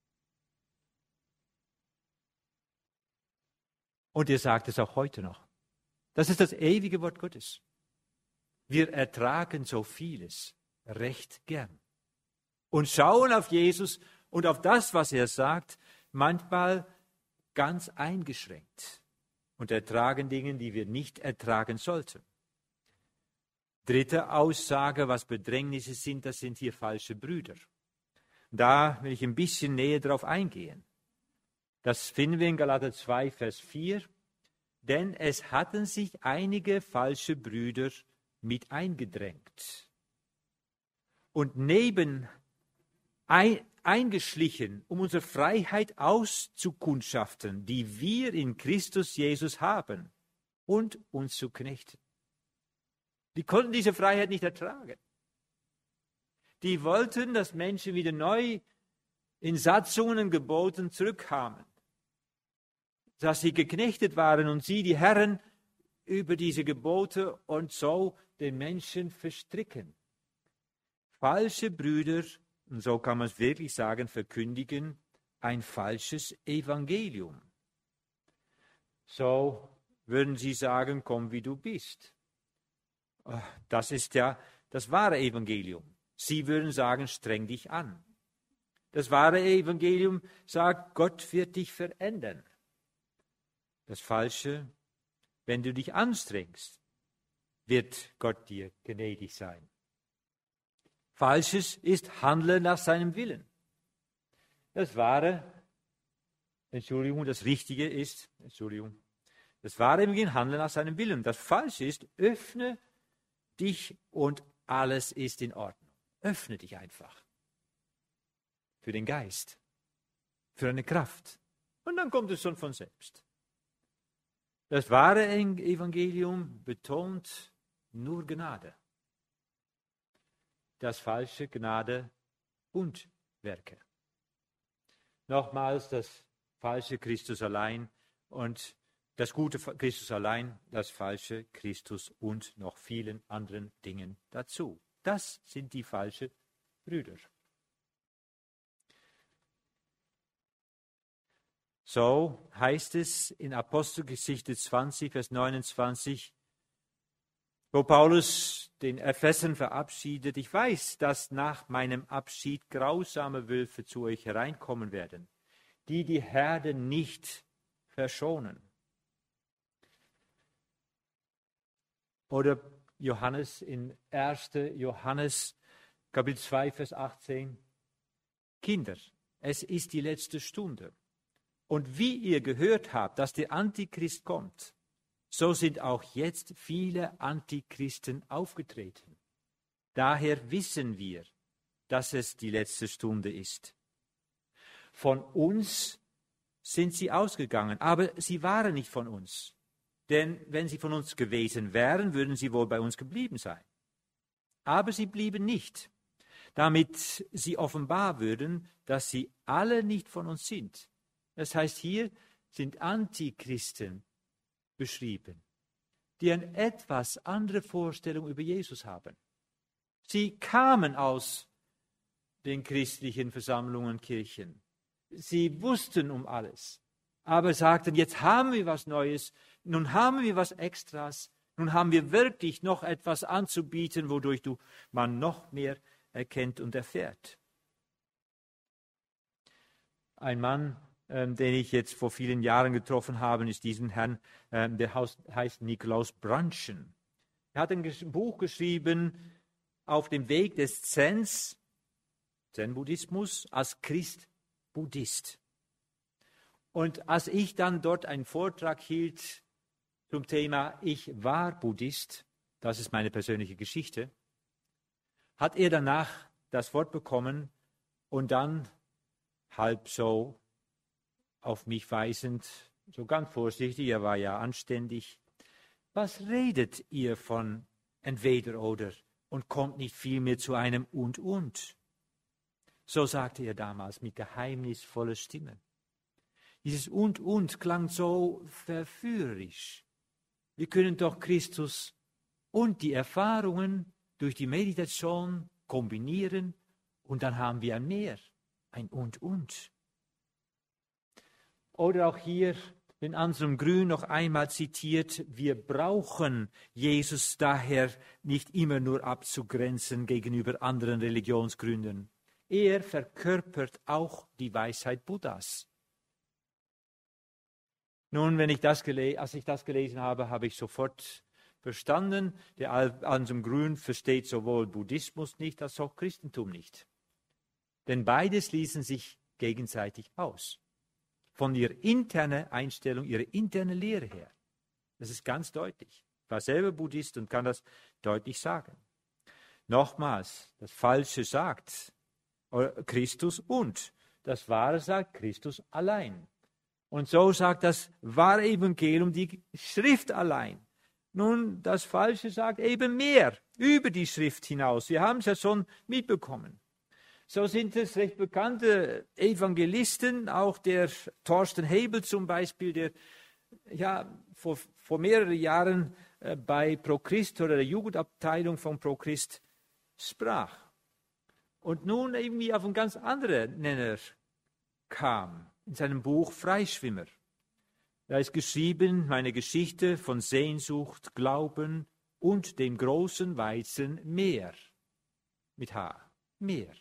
Und er sagt es auch heute noch. Das ist das ewige Wort Gottes. Wir ertragen so vieles recht gern. Und schauen auf Jesus und auf das, was er sagt, manchmal ganz eingeschränkt. Und ertragen Dinge, die wir nicht ertragen sollten. Dritte Aussage, was Bedrängnisse sind, das sind hier falsche Brüder. Da will ich ein bisschen näher drauf eingehen. Das finden wir in Galater zwei, Vers vier. Denn es hatten sich einige falsche Brüder mit eingedrängt und neben ein, eingeschlichen, um unsere Freiheit auszukundschaften, die wir in Christus Jesus haben, und uns zu knechten. Die konnten diese Freiheit nicht ertragen. Die wollten, dass Menschen wieder neu in Satzungen und Geboten zurückkamen, dass sie geknechtet waren und sie, die Herren, über diese Gebote und so den Menschen verstricken. Falsche Brüder, und so kann man es wirklich sagen, verkündigen ein falsches Evangelium. So würden sie sagen, komm wie du bist. Das ist ja das wahre Evangelium. Sie würden sagen, streng dich an. Das wahre Evangelium sagt, Gott wird dich verändern. Das Falsche, wenn du dich anstrengst, wird Gott dir gnädig sein. Falsches ist Handeln nach seinem Willen. Das Wahre, Entschuldigung, das Richtige ist, Entschuldigung, das Wahre im Handeln nach seinem Willen. Das Falsche ist, öffne dich und alles ist in Ordnung. Öffne dich einfach. Für den Geist, für eine Kraft. Und dann kommt es schon von selbst. Das wahre Evangelium betont nur Gnade. Das falsche Gnade und Werke. Nochmals das falsche Christus allein und das gute Christus allein, das falsche Christus und noch vielen anderen Dingen dazu. Das sind die falschen Brüder. So heißt es in Apostelgeschichte zwanzig, Vers neunundzwanzig, wo Paulus den Ephesern verabschiedet: Ich weiß, dass nach meinem Abschied grausame Wölfe zu euch hereinkommen werden, die die Herde nicht verschonen. Oder Johannes in erster Johannes, Kapitel zwei, Vers achtzehn. Kinder, es ist die letzte Stunde. Und wie ihr gehört habt, dass der Antichrist kommt, so sind auch jetzt viele Antichristen aufgetreten. Daher wissen wir, dass es die letzte Stunde ist. Von uns sind sie ausgegangen, aber sie waren nicht von uns. Denn wenn sie von uns gewesen wären, würden sie wohl bei uns geblieben sein. Aber sie blieben nicht, damit sie offenbar würden, dass sie alle nicht von uns sind. Das heißt, hier sind Antichristen beschrieben, die eine etwas andere Vorstellung über Jesus haben. Sie kamen aus den christlichen Versammlungen und Kirchen. Sie wussten um alles, aber sagten, jetzt haben wir was Neues, nun haben wir was Extras, nun haben wir wirklich noch etwas anzubieten, wodurch du man noch mehr erkennt und erfährt. Ein Mann, ähm, den ich jetzt vor vielen Jahren getroffen habe, ist diesen Herrn, ähm, der heißt Nikolaus Brandtjen. Er hat ein Buch geschrieben, Auf dem Weg des Zens, Zen-Buddhismus, als Christ-Buddhist. Und als ich dann dort einen Vortrag hielt zum Thema Ich war Buddhist, das ist meine persönliche Geschichte, hat er danach das Wort bekommen und dann halb so auf mich weisend, so ganz vorsichtig, er war ja anständig: Was redet ihr von entweder oder? und kommt nicht vielmehr zu einem Und und. So sagte er damals mit geheimnisvoller Stimme. Dieses Und und klang so verführerisch. Wir können doch Christus und die Erfahrungen durch die Meditation kombinieren und dann haben wir ein Mehr, ein Und und. Oder auch hier, wenn Anselm Grün noch einmal zitiert, wir brauchen Jesus daher nicht immer nur abzugrenzen gegenüber anderen Religionsgründen. Er verkörpert auch die Weisheit Buddhas. Nun, wenn ich das gele- als ich das gelesen habe, habe ich sofort verstanden, der Anselm Grün versteht sowohl Buddhismus nicht als auch Christentum nicht. Denn beides schließen sich gegenseitig aus. Von ihrer internen Einstellung, ihrer internen Lehre her. Das ist ganz deutlich. Ich war selber Buddhist und kann das deutlich sagen. Nochmals, das Falsche sagt Christus und das Wahre sagt Christus allein. Und so sagt das wahre Evangelium die Schrift allein. Nun, das Falsche sagt eben mehr über die Schrift hinaus. Wir haben es ja schon mitbekommen. So sind es recht bekannte Evangelisten, auch der Thorsten Hebel zum Beispiel, der ja vor, vor mehreren Jahren äh, bei ProChrist oder der Jugendabteilung von ProChrist sprach. Und nun irgendwie auf einen ganz anderen Nenner kam, in seinem Buch Freischwimmer. Da ist geschrieben, meine Geschichte von Sehnsucht, Glauben und dem großen weißen Meer. Mit H. Meer.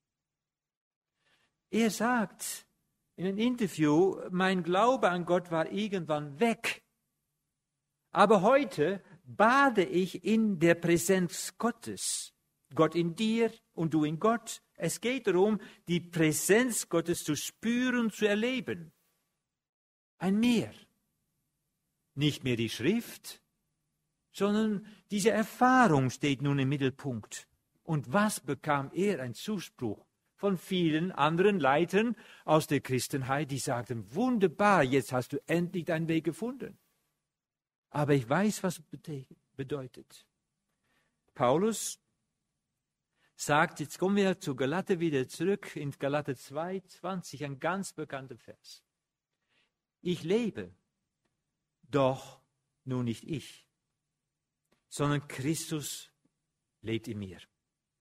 Er sagt in einem Interview, mein Glaube an Gott war irgendwann weg. Aber heute bade ich in der Präsenz Gottes. Gott in dir und du in Gott. Es geht darum, die Präsenz Gottes zu spüren, zu erleben. Ein Meer. Nicht mehr die Schrift, sondern diese Erfahrung steht nun im Mittelpunkt. Und was bekam er? Ein Zuspruch von vielen anderen Leitern aus der Christenheit, die sagten, wunderbar, jetzt hast du endlich deinen Weg gefunden. Aber ich weiß, was es bedeutet. Paulus sagt, jetzt kommen wir zu Galater wieder zurück, in Galater zwei, zwanzig, ein ganz bekannter Vers. Ich lebe, doch nun nicht ich, sondern Christus lebt in mir.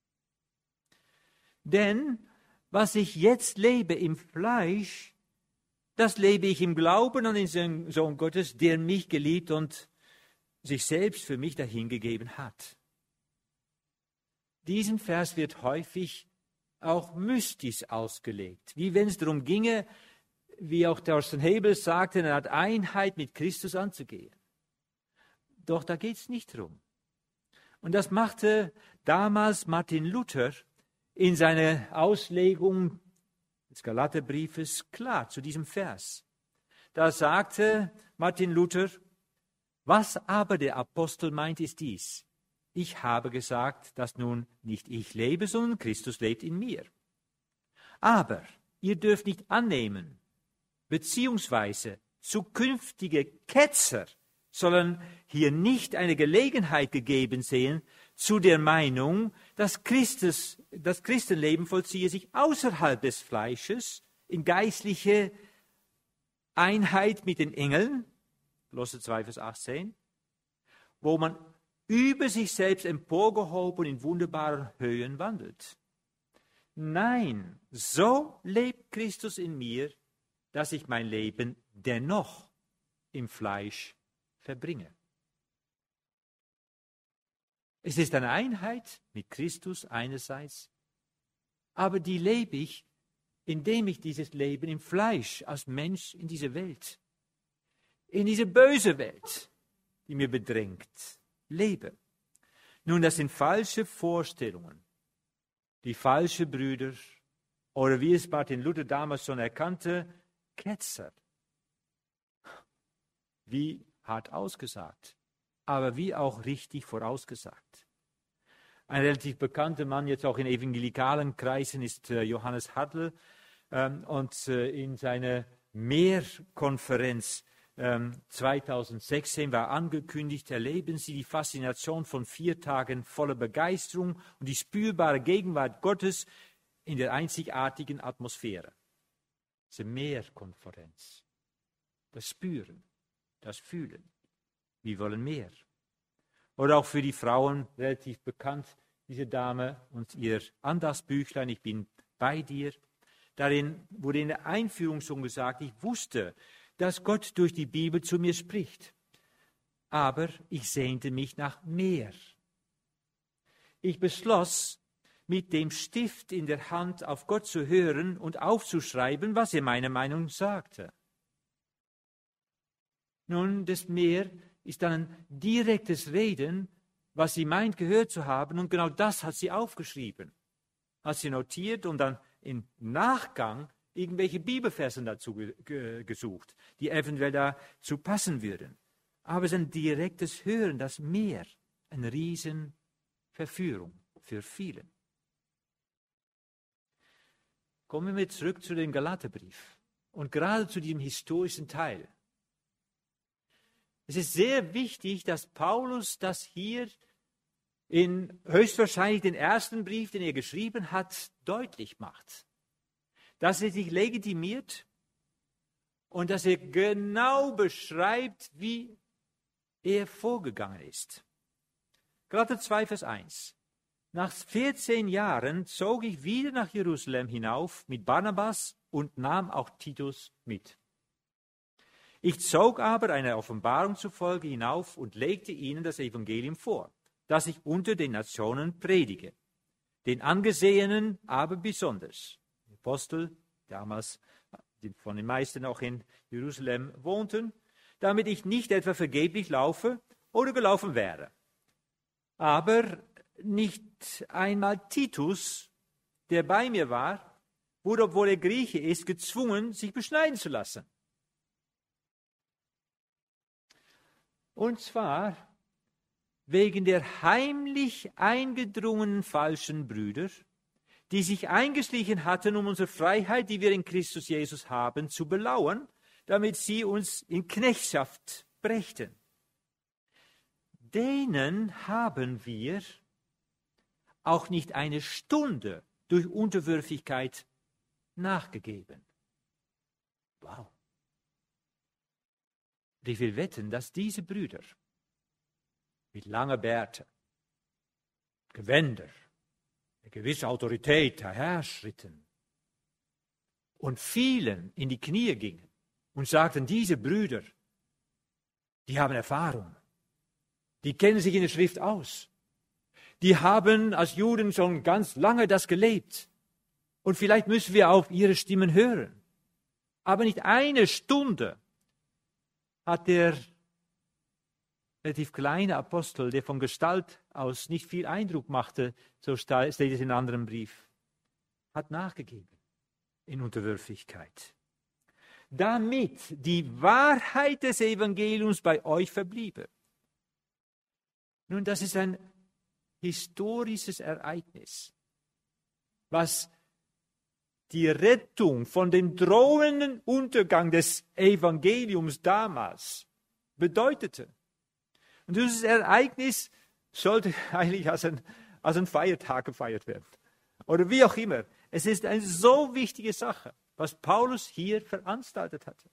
Denn was ich jetzt lebe im Fleisch, das lebe ich im Glauben an den Sohn Gottes, der mich geliebt und sich selbst für mich dahingegeben hat. Diesen Vers wird häufig auch mystisch ausgelegt, wie wenn es darum ginge, wie auch Thorsten Hebel sagte, eine Art Einheit mit Christus anzugehen. Doch da geht es nicht drum. Und das machte damals Martin Luther in seiner Auslegung des Galaterbriefes klar zu diesem Vers. Da sagte Martin Luther, was aber der Apostel meint, ist dies. Ich habe gesagt, dass nun nicht ich lebe, sondern Christus lebt in mir. Aber ihr dürft nicht annehmen, beziehungsweise zukünftige Ketzer sollen hier nicht eine Gelegenheit gegeben sehen zu der Meinung, dass Christus, das Christenleben vollziehe sich außerhalb des Fleisches in geistliche Einheit mit den Engeln, Kolosser zwei, Vers achtzehn, wo man über sich selbst emporgehoben in wunderbaren Höhen wandelt. Nein, so lebt Christus in mir, dass ich mein Leben dennoch im Fleisch verbringe. Es ist eine Einheit mit Christus einerseits, aber die lebe ich, indem ich dieses Leben im Fleisch als Mensch in diese Welt, in diese böse Welt, die mir bedrängt, lebe. Nun, das sind falsche Vorstellungen, die falsche Brüder, oder wie es Martin Luther damals schon erkannte, Ketzer. Wie hart ausgesagt, aber wie auch richtig vorausgesagt. Ein relativ bekannter Mann, jetzt auch in evangelikalen Kreisen, ist äh, Johannes Hartl. Ähm, und äh, in seiner Mehrkonferenz ähm, zweitausendsechzehn war angekündigt, erleben Sie die Faszination von vier Tagen voller Begeisterung und die spürbare Gegenwart Gottes in der einzigartigen Atmosphäre. Das ist eine Mehrkonferenz. Das Spüren, das Fühlen. Wir wollen mehr. Oder auch für die Frauen relativ bekannt, diese Dame und ihr Andachtsbüchlein, ich bin bei dir. Darin wurde in der Einführung schon gesagt, ich wusste, dass Gott durch die Bibel zu mir spricht. Aber ich sehnte mich nach mehr. Ich beschloss, mit dem Stift in der Hand auf Gott zu hören und aufzuschreiben, was er meiner Meinung nach sagte. Nun, das Mehr ist dann ein direktes Reden, was sie meint gehört zu haben, und genau das hat sie aufgeschrieben. Hat sie notiert und dann im Nachgang irgendwelche Bibelversen dazu ge- ge- gesucht, die eventuell dazu passen würden. Aber es ist ein direktes Hören, das Mehr, eine Riesenverführung für viele. Kommen wir zurück zu dem Galaterbrief und gerade zu diesem historischen Teil. Es ist sehr wichtig, dass Paulus das hier in höchstwahrscheinlich den ersten Brief, den er geschrieben hat, deutlich macht. Dass er sich legitimiert und dass er genau beschreibt, wie er vorgegangen ist. Galater zwei, Vers eins. Nach vierzehn Jahren zog ich wieder nach Jerusalem hinauf mit Barnabas und nahm auch Titus mit. Ich zog aber einer Offenbarung zufolge hinauf und legte ihnen das Evangelium vor, das ich unter den Nationen predige, den Angesehenen aber besonders. Die Apostel, damals die von den meisten auch in Jerusalem wohnten, damit ich nicht etwa vergeblich laufe oder gelaufen wäre. Aber nicht einmal Titus, der bei mir war, wurde, obwohl er Grieche ist, gezwungen, sich beschneiden zu lassen. Und zwar wegen der heimlich eingedrungenen falschen Brüder, die sich eingeschlichen hatten, um unsere Freiheit, die wir in Christus Jesus haben, zu belauern, damit sie uns in Knechtschaft brächten. Denen haben wir auch nicht eine Stunde durch Unterwürfigkeit nachgegeben. Wow. Und ich will wetten, dass diese Brüder mit langer Bärte, Gewänder, eine gewisse Autorität daherschritten und vielen in die Knie gingen und sagten, diese Brüder, die haben Erfahrung, die kennen sich in der Schrift aus, die haben als Juden schon ganz lange das gelebt und vielleicht müssen wir auf ihre Stimmen hören. Aber nicht eine Stunde hat der relativ kleine Apostel, der von Gestalt aus nicht viel Eindruck machte, so steht es in einem anderen Brief, hat nachgegeben in Unterwürfigkeit. Damit die Wahrheit des Evangeliums bei euch verbliebe. Nun, das ist ein historisches Ereignis, was die Rettung von dem drohenden Untergang des Evangeliums damals bedeutete. Und dieses Ereignis sollte eigentlich als ein, als ein Feiertag gefeiert werden. Oder wie auch immer. Es ist eine so wichtige Sache, was Paulus hier veranstaltet hatte.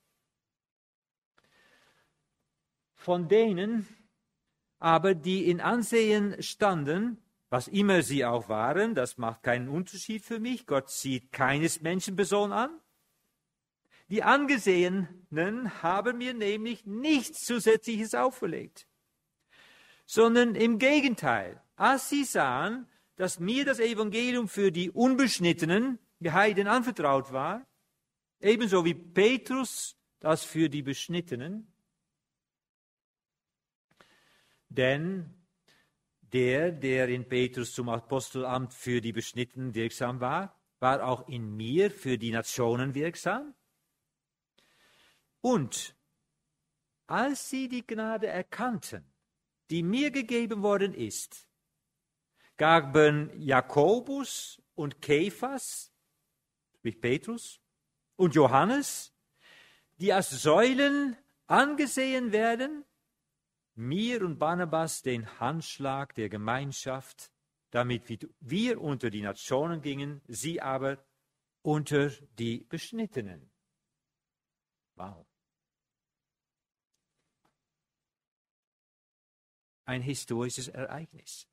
Von denen aber, die in Ansehen standen, was immer sie auch waren, das macht keinen Unterschied für mich. Gott sieht keines Menschenperson an. Die Angesehenen haben mir nämlich nichts Zusätzliches auferlegt, sondern im Gegenteil, als sie sahen, dass mir das Evangelium für die Unbeschnittenen, die Heiden, anvertraut war, ebenso wie Petrus das für die Beschnittenen, denn der, der in Petrus zum Apostelamt für die Beschnittenen wirksam war, war auch in mir für die Nationen wirksam. Und als sie die Gnade erkannten, die mir gegeben worden ist, gaben Jakobus und Kephas, sprich Petrus, und Johannes, die als Säulen angesehen werden, mir und Barnabas den Handschlag der Gemeinschaft, damit wir unter die Nationen gingen, sie aber unter die Beschnittenen. Wow. Ein historisches Ereignis.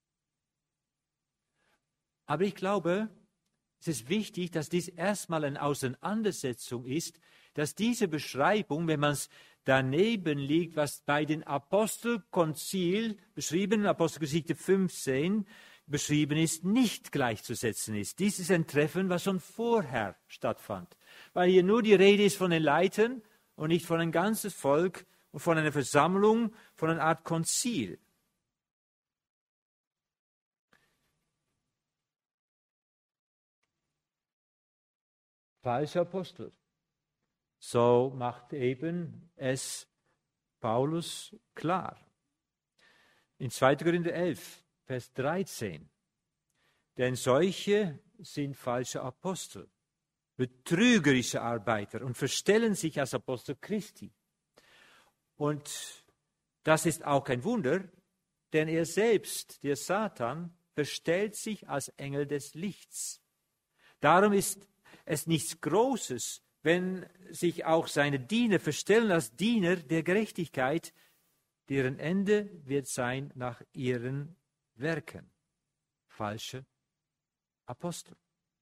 Aber ich glaube, es ist wichtig, dass dies erstmal eine Auseinandersetzung ist, dass diese Beschreibung, wenn man es daneben liegt, was bei den Apostelkonzil beschrieben, Apostelgeschichte fünfzehn, beschrieben ist, nicht gleichzusetzen ist. Dies ist ein Treffen, was schon vorher stattfand, weil hier nur die Rede ist von den Leitern und nicht von einem ganzen Volk und von einer Versammlung, von einer Art Konzil. Falscher Apostel. So macht eben es Paulus klar. In zweiter Korinther elf, Vers dreizehn. Denn solche sind falsche Apostel, betrügerische Arbeiter und verstellen sich als Apostel Christi. Und das ist auch kein Wunder, denn er selbst, der Satan, verstellt sich als Engel des Lichts. Darum ist es nichts Großes, wenn sich auch seine Diener verstellen als Diener der Gerechtigkeit, deren Ende wird sein nach ihren Werken. Falsche Apostel.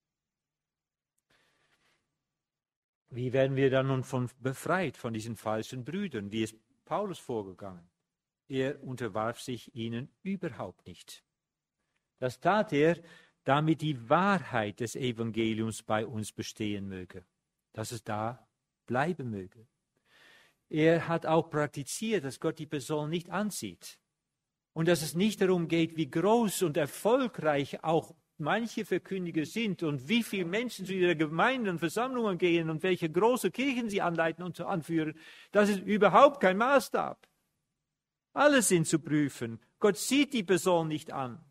Wie werden wir dann nun von, befreit von diesen falschen Brüdern? Wie ist Paulus vorgegangen? Er unterwarf sich ihnen überhaupt nicht. Das tat er, damit die Wahrheit des Evangeliums bei uns bestehen möge, dass es da bleiben möge. Er hat auch praktiziert, dass Gott die Person nicht ansieht und dass es nicht darum geht, wie groß und erfolgreich auch manche Verkündiger sind und wie viele Menschen zu ihrer Gemeinde und Versammlungen gehen und welche große Kirchen sie anleiten und anführen. Das ist überhaupt kein Maßstab. Alle sind zu prüfen. Gott sieht die Person nicht an.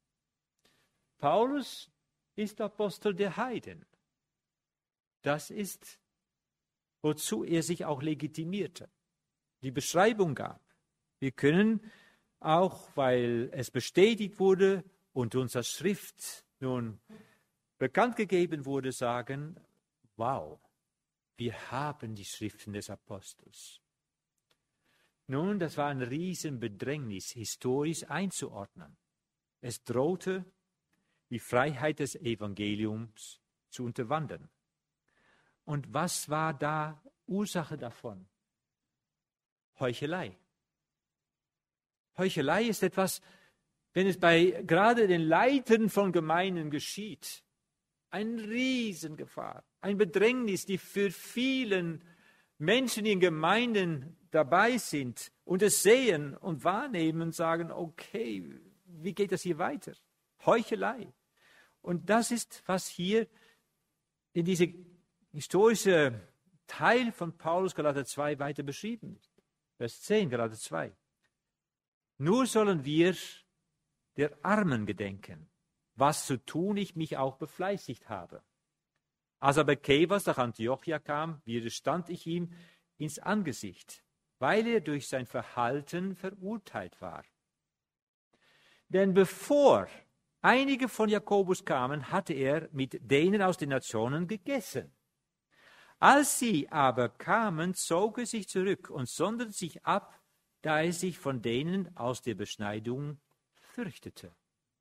Paulus ist Apostel der Heiden. Das ist, wozu er sich auch legitimierte, die Beschreibung gab. Wir können auch, weil es bestätigt wurde und uns als Schrift nun bekannt gegeben wurde, sagen, wow, wir haben die Schriften des Apostels. Nun, das war ein Riesenbedrängnis, historisch einzuordnen. Es drohte, die Freiheit des Evangeliums zu unterwandern. Und was war da Ursache davon? Heuchelei. Heuchelei ist etwas, wenn es bei gerade den Leitern von Gemeinden geschieht, eine Riesengefahr, ein Bedrängnis, die für vielen Menschen, die in Gemeinden dabei sind und es sehen und wahrnehmen und sagen, okay, wie geht das hier weiter? Heuchelei. Und das ist, was hier in diesem historischen Teil von Paulus Galater zwei weiter beschrieben ist. Vers zehn, Galater zwei. Nur sollen wir der Armen gedenken, was zu tun ich mich auch befleißigt habe. Als aber Kephas nach Antiochia kam, widerstand ich ihm ins Angesicht, weil er durch sein Verhalten verurteilt war. Denn bevor einige von Jakobus kamen, hatte er mit denen aus den Nationen gegessen. Als sie aber kamen, zog er sich zurück und sonderte sich ab, da er sich von denen aus der Beschneidung fürchtete.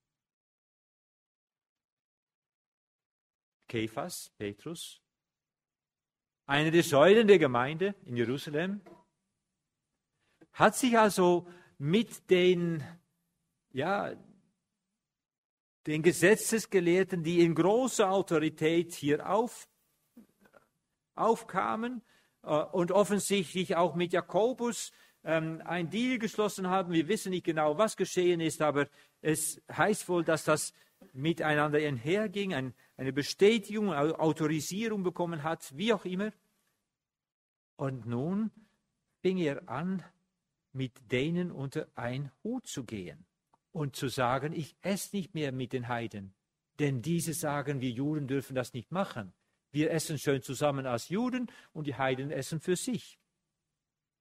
Kephas, Petrus, einer der Säulen der Gemeinde in Jerusalem, hat sich also mit den, ja, den Gesetzesgelehrten, die in großer Autorität hier auf, aufkamen äh, und offensichtlich auch mit Jakobus ähm, ein Deal geschlossen haben. Wir wissen nicht genau, was geschehen ist, aber es heißt wohl, dass das miteinander einherging, ein, eine Bestätigung, eine Autorisierung bekommen hat, wie auch immer. Und nun fing er an, mit denen unter einen Hut zu gehen und zu sagen, ich esse nicht mehr mit den Heiden, denn diese sagen, wir Juden dürfen das nicht machen. Wir essen schön zusammen als Juden und die Heiden essen für sich.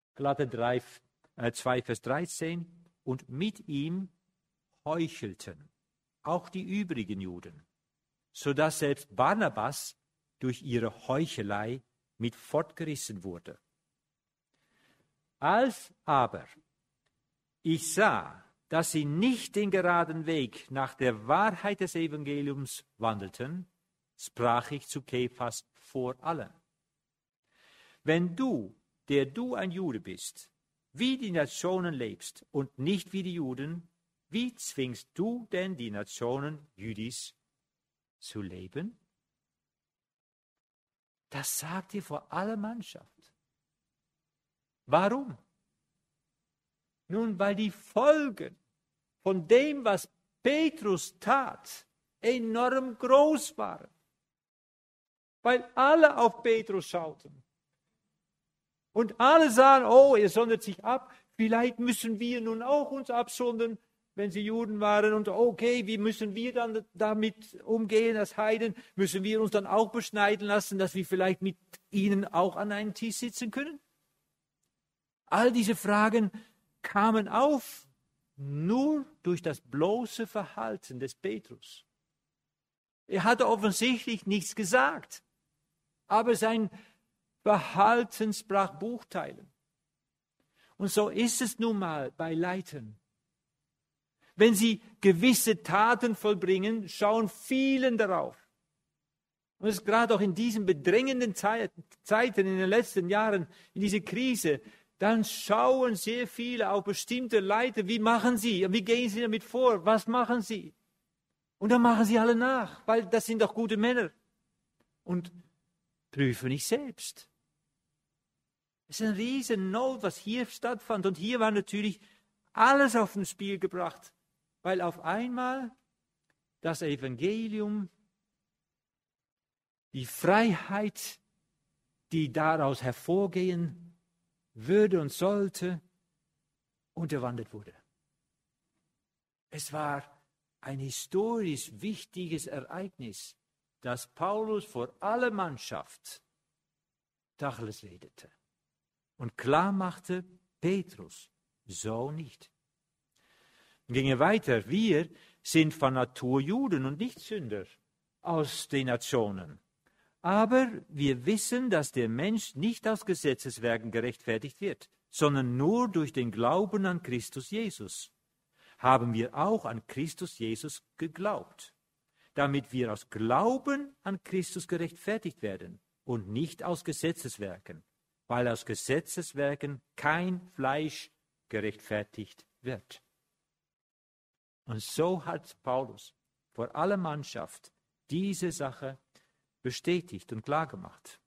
Galater drei, äh, zwei, Vers dreizehn, und mit ihm heuchelten auch die übrigen Juden, sodass selbst Barnabas durch ihre Heuchelei mit fortgerissen wurde. Als aber ich sah, dass sie nicht den geraden Weg nach der Wahrheit des Evangeliums wandelten, sprach ich zu Kephas vor allen: Wenn du, der du ein Jude bist, wie die Nationen lebst und nicht wie die Juden, wie zwingst du denn die Nationen jüdisch zu leben? Das sagt ihr vor aller Mannschaft. Warum? Nun, weil die Folgen von dem, was Petrus tat, enorm groß waren. Weil alle auf Petrus schauten. Und alle sahen, oh, er sondert sich ab, vielleicht müssen wir nun auch uns absondern, wenn sie Juden waren. Und okay, wie müssen wir dann damit umgehen als Heiden? Müssen wir uns dann auch beschneiden lassen, dass wir vielleicht mit ihnen auch an einem Tisch sitzen können? All diese Fragen kamen auf, nur durch das bloße Verhalten des Petrus. Er hatte offensichtlich nichts gesagt, aber sein Verhalten sprach Buchstaben. Und so ist es nun mal bei Leitern. Wenn sie gewisse Taten vollbringen, schauen vielen darauf. Und es ist gerade auch in diesen bedrängenden Zeiten, in den letzten Jahren, in dieser Krise, dann schauen sehr viele auf bestimmte Leiter. Wie machen sie? Wie gehen sie damit vor? Was machen sie? Und dann machen sie alle nach, weil das sind doch gute Männer. Und prüfe nicht selbst. Es ist eine riesen Not, was hier stattfand. Und hier war natürlich alles auf ein Spiel gebracht, weil auf einmal das Evangelium, die Freiheit, die daraus hervorgehen würde und sollte, unterwandert wurde. Es war ein historisch wichtiges Ereignis, dass Paulus vor aller Mannschaft Tacheles redete und klar machte, Petrus, so nicht. Und ging er weiter, wir sind von Natur Juden und nicht Sünder aus den Nationen. Aber wir wissen, dass der Mensch nicht aus Gesetzeswerken gerechtfertigt wird, sondern nur durch den Glauben an Christus Jesus. Haben wir auch an Christus Jesus geglaubt, damit wir aus Glauben an Christus gerechtfertigt werden und nicht aus Gesetzeswerken, weil aus Gesetzeswerken kein Fleisch gerechtfertigt wird. Und so hat Paulus vor aller Mannschaft diese Sache bestätigt und klargemacht.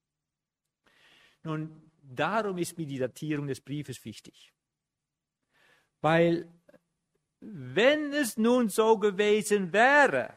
Nun, darum ist mir die Datierung des Briefes wichtig. Weil, wenn es nun so gewesen wäre,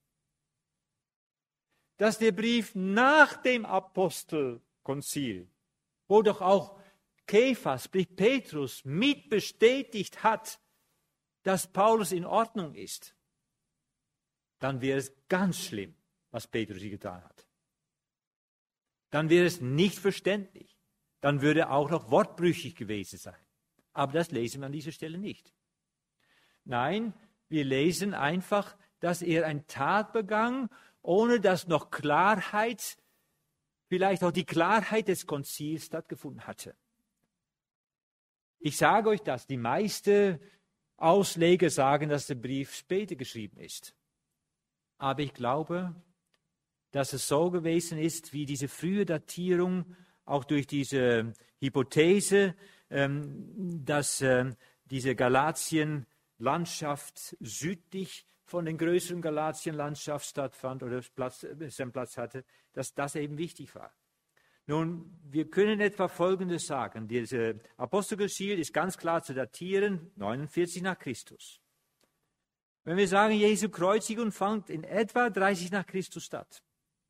dass der Brief nach dem Apostelkonzil, wo doch auch Kephas, sprich Petrus, mit bestätigt hat, dass Paulus in Ordnung ist, dann wäre es ganz schlimm, was Petrus hier getan hat. Dann wäre es nicht verständlich. Dann würde er auch noch wortbrüchig gewesen sein. Aber das lesen wir an dieser Stelle nicht. Nein, wir lesen einfach, dass er eine Tat begangen, ohne dass noch Klarheit, vielleicht auch die Klarheit des Konzils stattgefunden hatte. Ich sage euch das, die meisten Ausleger sagen, dass der Brief später geschrieben ist. Aber ich glaube, dass es so gewesen ist, wie diese frühe Datierung, auch durch diese Hypothese, dass diese Galatien-Landschaft südlich von den größeren Galatien-Landschaft stattfand oder Platz, seinen Platz hatte, dass das eben wichtig war. Nun, wir können etwa Folgendes sagen. Diese Apostelgeschichte ist ganz klar zu datieren, neunundvierzig nach Christus. Wenn wir sagen, Jesu Kreuzigung fand in etwa dreißig nach Christus statt.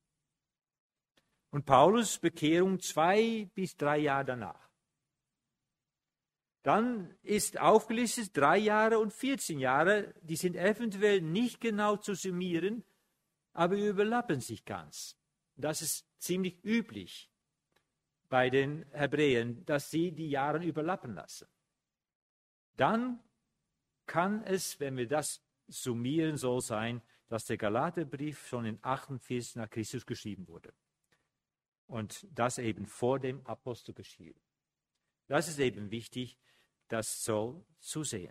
Und Paulus' Bekehrung zwei bis drei Jahre danach. Dann ist aufgelistet drei Jahre und vierzehn Jahre, die sind eventuell nicht genau zu summieren, aber überlappen sich ganz. Das ist ziemlich üblich. bei den Hebräern, dass sie die Jahre überlappen lassen. Dann kann es, wenn wir das summieren, so sein, dass der Galaterbrief schon in achtundvierzig nach Christus geschrieben wurde. Und das eben vor dem Apostelgeschichte. Das ist eben wichtig, das so zu sehen.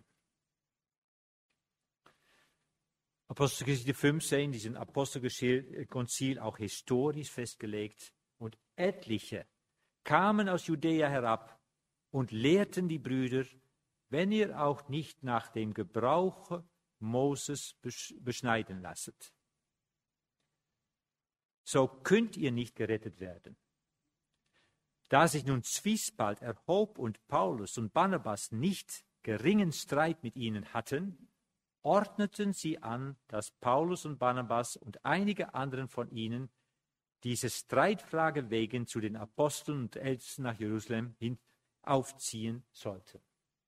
Apostelgeschichte fünfzehn, diesen Apostelkonzil auch historisch festgelegt. Und etliche kamen aus Judäa herab und lehrten die Brüder, wenn ihr auch nicht nach dem Gebrauch Moses beschneiden lasset, so könnt ihr nicht gerettet werden. Da sich nun Zwiespalt erhob und Paulus und Barnabas nicht geringen Streit mit ihnen hatten, ordneten sie an, dass Paulus und Barnabas und einige anderen von ihnen diese Streitfrage wegen zu den Aposteln und Ältesten nach Jerusalem hin aufziehen sollten.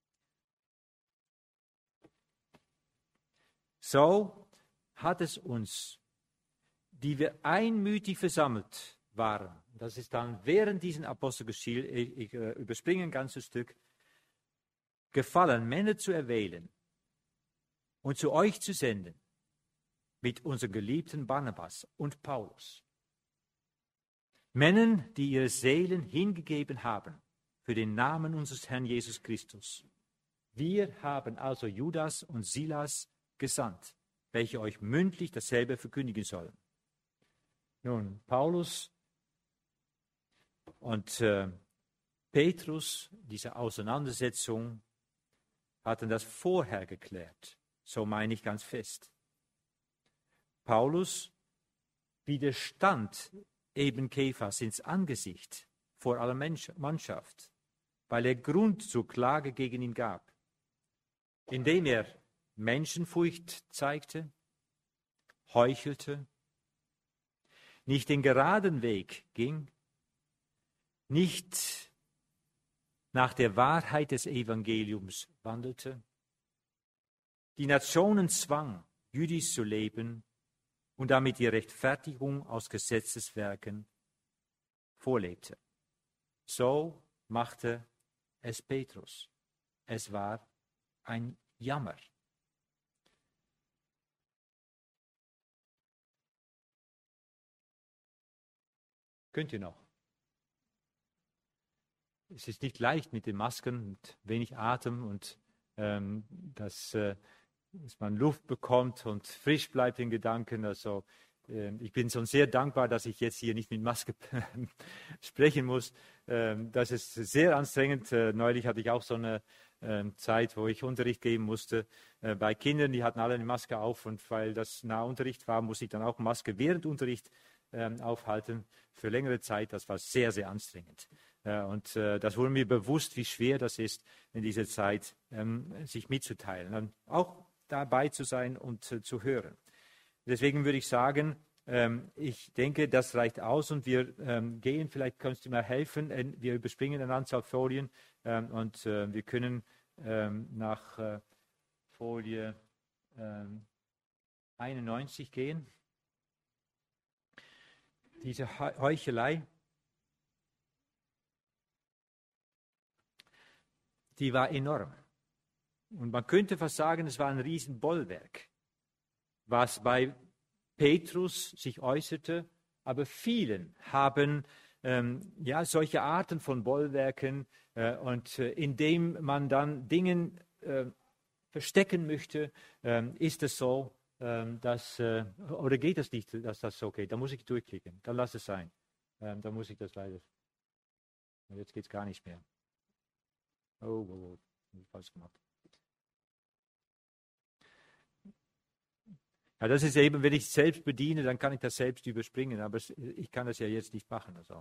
So hat es uns, die wir einmütig versammelt waren, das ist dann während diesen Apostelgeschichte, ich, ich äh, überspringe ein ganzes Stück, gefallen, Männer zu erwählen und zu euch zu senden, mit unseren geliebten Barnabas und Paulus. Männern, die ihre Seelen hingegeben haben für den Namen unseres Herrn Jesus Christus. Wir haben also Judas und Silas gesandt, welche euch mündlich dasselbe verkündigen sollen. Nun, Paulus und äh, Petrus, diese Auseinandersetzung, hatten das vorher geklärt. So meine ich ganz fest. Paulus widerstand eben Kephas ins Angesicht vor aller Mannschaft, weil er Grund zur Klage gegen ihn gab, indem er Menschenfurcht zeigte, heuchelte, nicht den geraden Weg ging, nicht nach der Wahrheit des Evangeliums wandelte, die Nationen zwang, jüdisch zu leben und damit die Rechtfertigung aus Gesetzeswerken vorlebte. So machte es Petrus. Es war ein Jammer. Könnt ihr noch? Es ist nicht leicht mit den Masken und wenig Atem und ähm, dass, äh, dass man Luft bekommt und frisch bleibt in Gedanken. Also äh, ich bin schon sehr dankbar, dass ich jetzt hier nicht mit Maske sprechen muss. Ähm, das ist sehr anstrengend. Äh, neulich hatte ich auch so eine äh, Zeit, wo ich Unterricht geben musste äh, bei Kindern, die hatten alle eine Maske auf und weil das Nahunterricht war, musste ich dann auch Maske während Unterricht ähm, aufhalten für längere Zeit. Das war sehr, sehr anstrengend. Äh, und äh, das wurde mir bewusst, wie schwer das ist, in dieser Zeit ähm, sich mitzuteilen, und auch dabei zu sein und äh, zu hören. Deswegen würde ich sagen, ähm, ich denke, das reicht aus und wir ähm, gehen, vielleicht kannst du mir helfen, äh, wir überspringen eine Anzahl Folien ähm, und äh, wir können ähm, nach äh, Folie ähm, einundneunzig gehen. Diese Heuchelei, die war enorm. Und man könnte fast sagen, es war ein Riesenbollwerk, was bei Petrus sich äußerte, aber vielen haben ähm, ja, solche Arten von Bollwerken äh, und äh, indem man dann Dinge äh, verstecken möchte, äh, ist es so, äh, dass, äh, oder geht es nicht, dass das so geht? Da muss ich durchklicken, dann lass es sein. Ähm, da muss ich das leider, jetzt geht es gar nicht mehr. Oh, oh, oh, falsch gemacht. Ja, das ist eben, wenn ich es selbst bediene, dann kann ich das selbst überspringen, aber ich kann das ja jetzt nicht machen. Also.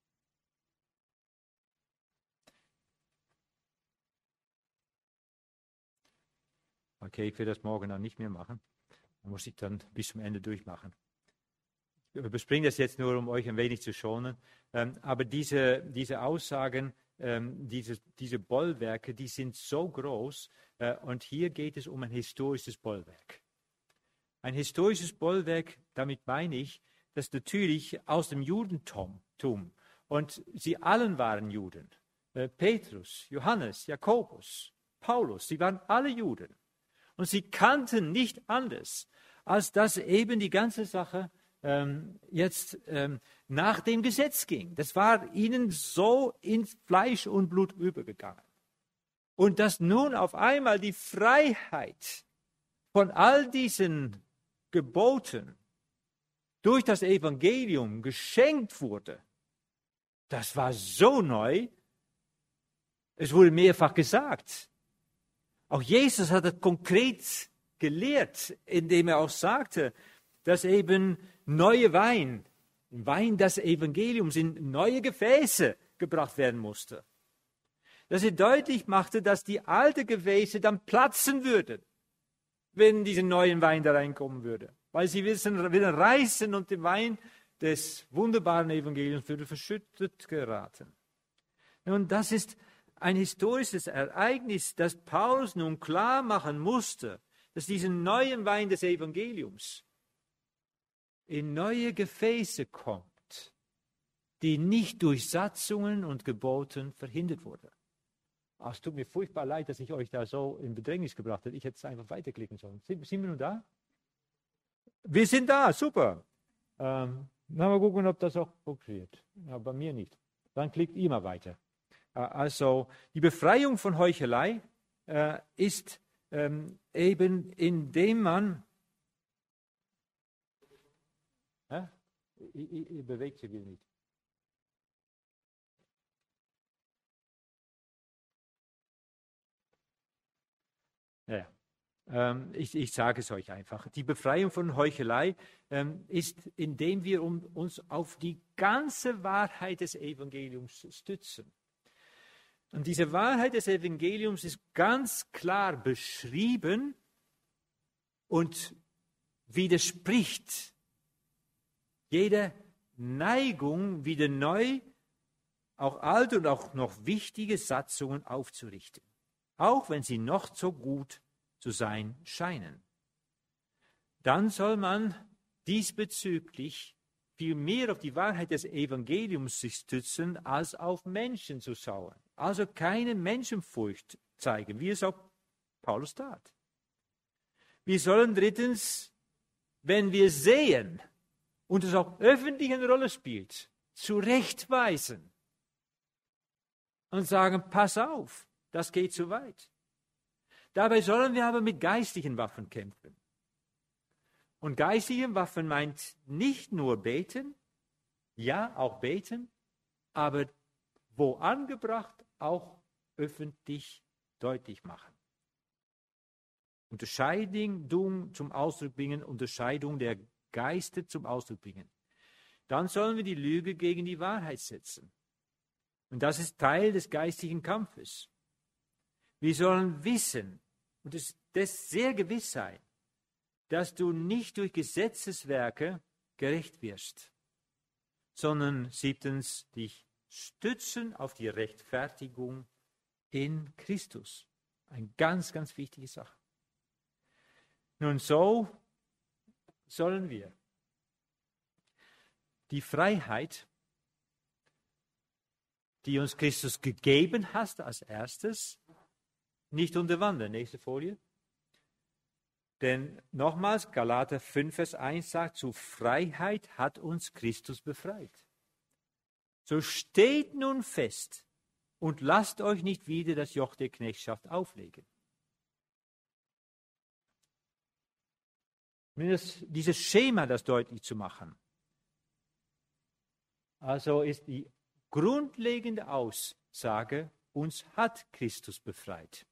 Okay, ich will das morgen dann nicht mehr machen. Dann muss ich dann bis zum Ende durchmachen. Ich überspringe das jetzt nur, um euch ein wenig zu schonen. Ähm, aber diese, diese Aussagen, ähm, diese, diese Bollwerke, die sind so groß. Äh, und hier geht es um ein historisches Bollwerk. Ein historisches Bollwerk, damit meine ich, das natürlich aus dem Judentum Und sie allen waren Juden. Äh, Petrus, Johannes, Jakobus, Paulus, sie waren alle Juden. Und sie kannten nicht anders, als dass eben die ganze Sache ähm, jetzt ähm, nach dem Gesetz ging. Das war ihnen so ins Fleisch und Blut übergegangen. Und dass nun auf einmal die Freiheit von all diesen Geboten durch das Evangelium geschenkt wurde, das war so neu. Es wurde mehrfach gesagt. Auch Jesus hat es konkret gelehrt, indem er auch sagte, dass eben neue Wein, Wein des Evangeliums in neue Gefäße gebracht werden musste. Dass er deutlich machte, dass die alten Gefäße dann platzen würden, wenn dieser neue Wein da reinkommen würde. Weil sie wieder reißen und der Wein des wunderbaren Evangeliums würde verschüttet geraten. Und das ist ein historisches Ereignis, das Paulus nun klar machen musste, dass dieser neue Wein des Evangeliums in neue Gefäße kommt, die nicht durch Satzungen und Geboten verhindert wurden. Oh, es tut mir furchtbar leid, dass ich euch da so in Bedrängnis gebracht habe. Ich hätte es einfach weiterklicken sollen. Sind, sind wir nun da? Wir sind da, super. Ähm, mal gucken, ob das auch funktioniert. Ja, bei mir nicht. Dann klickt ihr mal weiter. Äh, also die Befreiung von Heuchelei äh, ist ähm, eben, indem man Hä? Ihr, ihr bewegt sich wieder nicht. Ja, ähm, ich, ich sage es euch einfach. Die Befreiung von Heuchelei ähm, ist, indem wir um, uns auf die ganze Wahrheit des Evangeliums stützen. Und diese Wahrheit des Evangeliums ist ganz klar beschrieben und widerspricht jede Neigung, wieder neu, auch alte und auch noch wichtige Satzungen aufzurichten, auch wenn sie noch so gut zu sein scheinen. Dann soll man diesbezüglich viel mehr auf die Wahrheit des Evangeliums sich stützen, als auf Menschen zu schauen. Also keine Menschenfurcht zeigen, wie es auch Paulus tat. Wir sollen drittens, wenn wir sehen, und es auch öffentlich eine Rolle spielt, zurechtweisen und sagen, pass auf, das geht zu weit. Dabei sollen wir aber mit geistlichen Waffen kämpfen. Und geistliche Waffen meint nicht nur beten, ja, auch beten, aber wo angebracht, auch öffentlich deutlich machen. Unterscheidung zum Ausdruck bringen, Unterscheidung der Geiste zum Ausdruck bringen. Dann sollen wir die Lüge gegen die Wahrheit setzen. Und das ist Teil des geistigen Kampfes. Wir sollen wissen, und das, das sehr gewiss sein, dass du nicht durch Gesetzeswerke gerecht wirst, sondern siebtens dich stützen auf die Rechtfertigung in Christus. Eine ganz, ganz wichtige Sache. Nun, so sollen wir die Freiheit, die uns Christus gegeben hat, als erstes nicht unterwandern. Nächste Folie. Denn nochmals, Galater fünf, Vers eins sagt, zu Freiheit hat uns Christus befreit. So steht nun fest und lasst euch nicht wieder das Joch der Knechtschaft auflegen. Dieses Schema, das deutlich zu machen. Also ist die grundlegende Aussage, uns hat Christus befreit.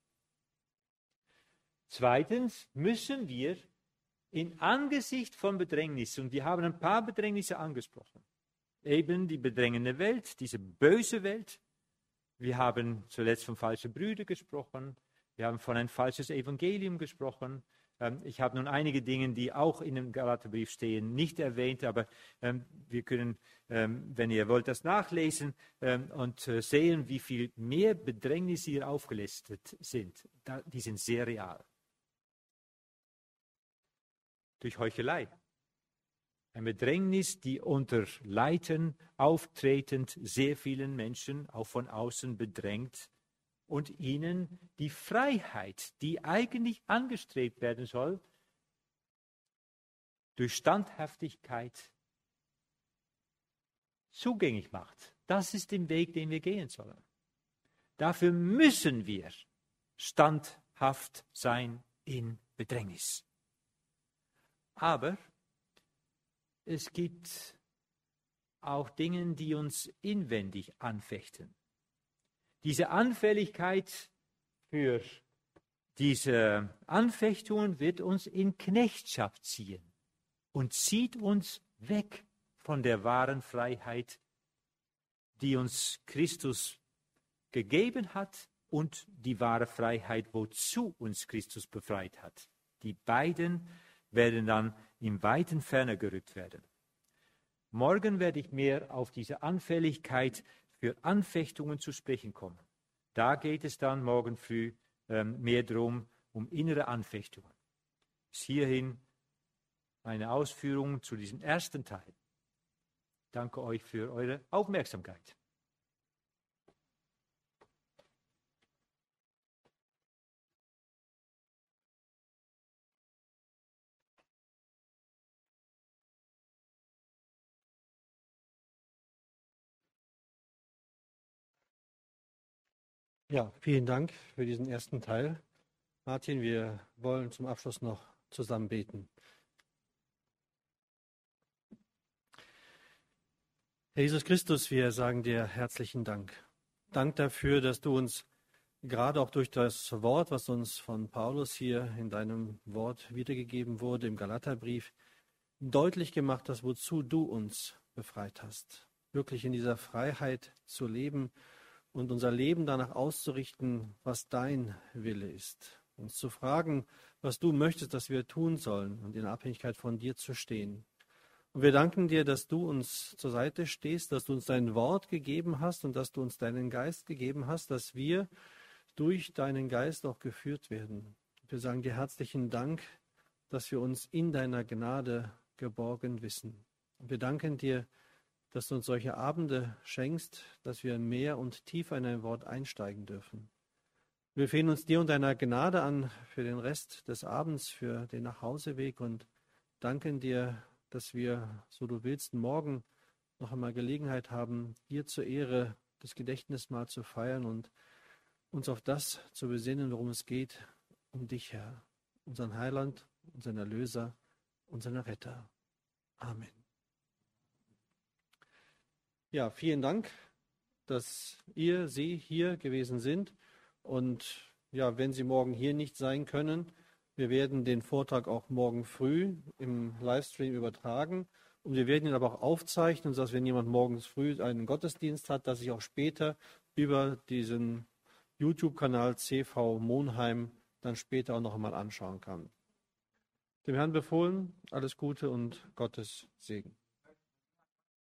Zweitens müssen wir in Angesicht von Bedrängnissen, und wir haben ein paar Bedrängnisse angesprochen, eben die bedrängende Welt, diese böse Welt. Wir haben zuletzt von falschen Brüdern gesprochen, wir haben von ein falsches Evangelium gesprochen. Ich habe nun einige Dinge, die auch in dem Galaterbrief stehen, nicht erwähnt, aber ähm, wir können, ähm, wenn ihr wollt, das nachlesen ähm, und äh, sehen, wie viel mehr Bedrängnisse hier aufgelistet sind. Da, die sind sehr real. Durch Heuchelei. Ein Bedrängnis, die unter Leiden auftretend sehr vielen Menschen auch von außen bedrängt und ihnen die Freiheit, die eigentlich angestrebt werden soll, durch Standhaftigkeit zugänglich macht. Das ist der Weg, den wir gehen sollen. Dafür müssen wir standhaft sein in Bedrängnis. Aber es gibt auch Dinge, die uns inwendig anfechten. Diese Anfälligkeit für diese Anfechtungen wird uns in Knechtschaft ziehen und zieht uns weg von der wahren Freiheit, die uns Christus gegeben hat und die wahre Freiheit, wozu uns Christus befreit hat. Die beiden werden dann im weiten Ferne gerückt werden. Morgen werde ich mehr auf diese Anfälligkeit für Anfechtungen zu sprechen kommen. Da geht es dann morgen früh ähm, mehr darum, um innere Anfechtungen. Bis hierhin meine Ausführungen zu diesem ersten Teil. Danke euch für eure Aufmerksamkeit. Ja, vielen Dank für diesen ersten Teil. Martin, wir wollen zum Abschluss noch zusammen beten. Herr Jesus Christus, wir sagen dir herzlichen Dank. Dank dafür, dass du uns gerade auch durch das Wort, was uns von Paulus hier in deinem Wort wiedergegeben wurde, im Galaterbrief, deutlich gemacht hast, wozu du uns befreit hast. Wirklich in dieser Freiheit zu leben und unser Leben danach auszurichten, was dein Wille ist. Uns zu fragen, was du möchtest, dass wir tun sollen und in Abhängigkeit von dir zu stehen. Und wir danken dir, dass du uns zur Seite stehst, dass du uns dein Wort gegeben hast und dass du uns deinen Geist gegeben hast, dass wir durch deinen Geist auch geführt werden. Wir sagen dir herzlichen Dank, dass wir uns in deiner Gnade geborgen wissen. Und wir danken dir, dass du uns solche Abende schenkst, dass wir mehr und tiefer in dein Wort einsteigen dürfen. Wir befehlen uns dir und deiner Gnade an für den Rest des Abends, für den Nachhauseweg und danken dir, dass wir, so du willst, morgen noch einmal Gelegenheit haben, dir zur Ehre das Gedächtnismahl zu feiern und uns auf das zu besinnen, worum es geht, um dich, Herr, unseren Heiland, unseren Erlöser, unseren Retter. Amen. Ja, vielen Dank, dass ihr, Sie hier gewesen sind. Und ja, wenn Sie morgen hier nicht sein können, wir werden den Vortrag auch morgen früh im Livestream übertragen. Und wir werden ihn aber auch aufzeichnen, sodass, wenn jemand morgens früh einen Gottesdienst hat, dass sich auch später über diesen YouTube-Kanal C V Monheim dann später auch noch einmal anschauen kann. Dem Herrn befohlen, alles Gute und Gottes Segen.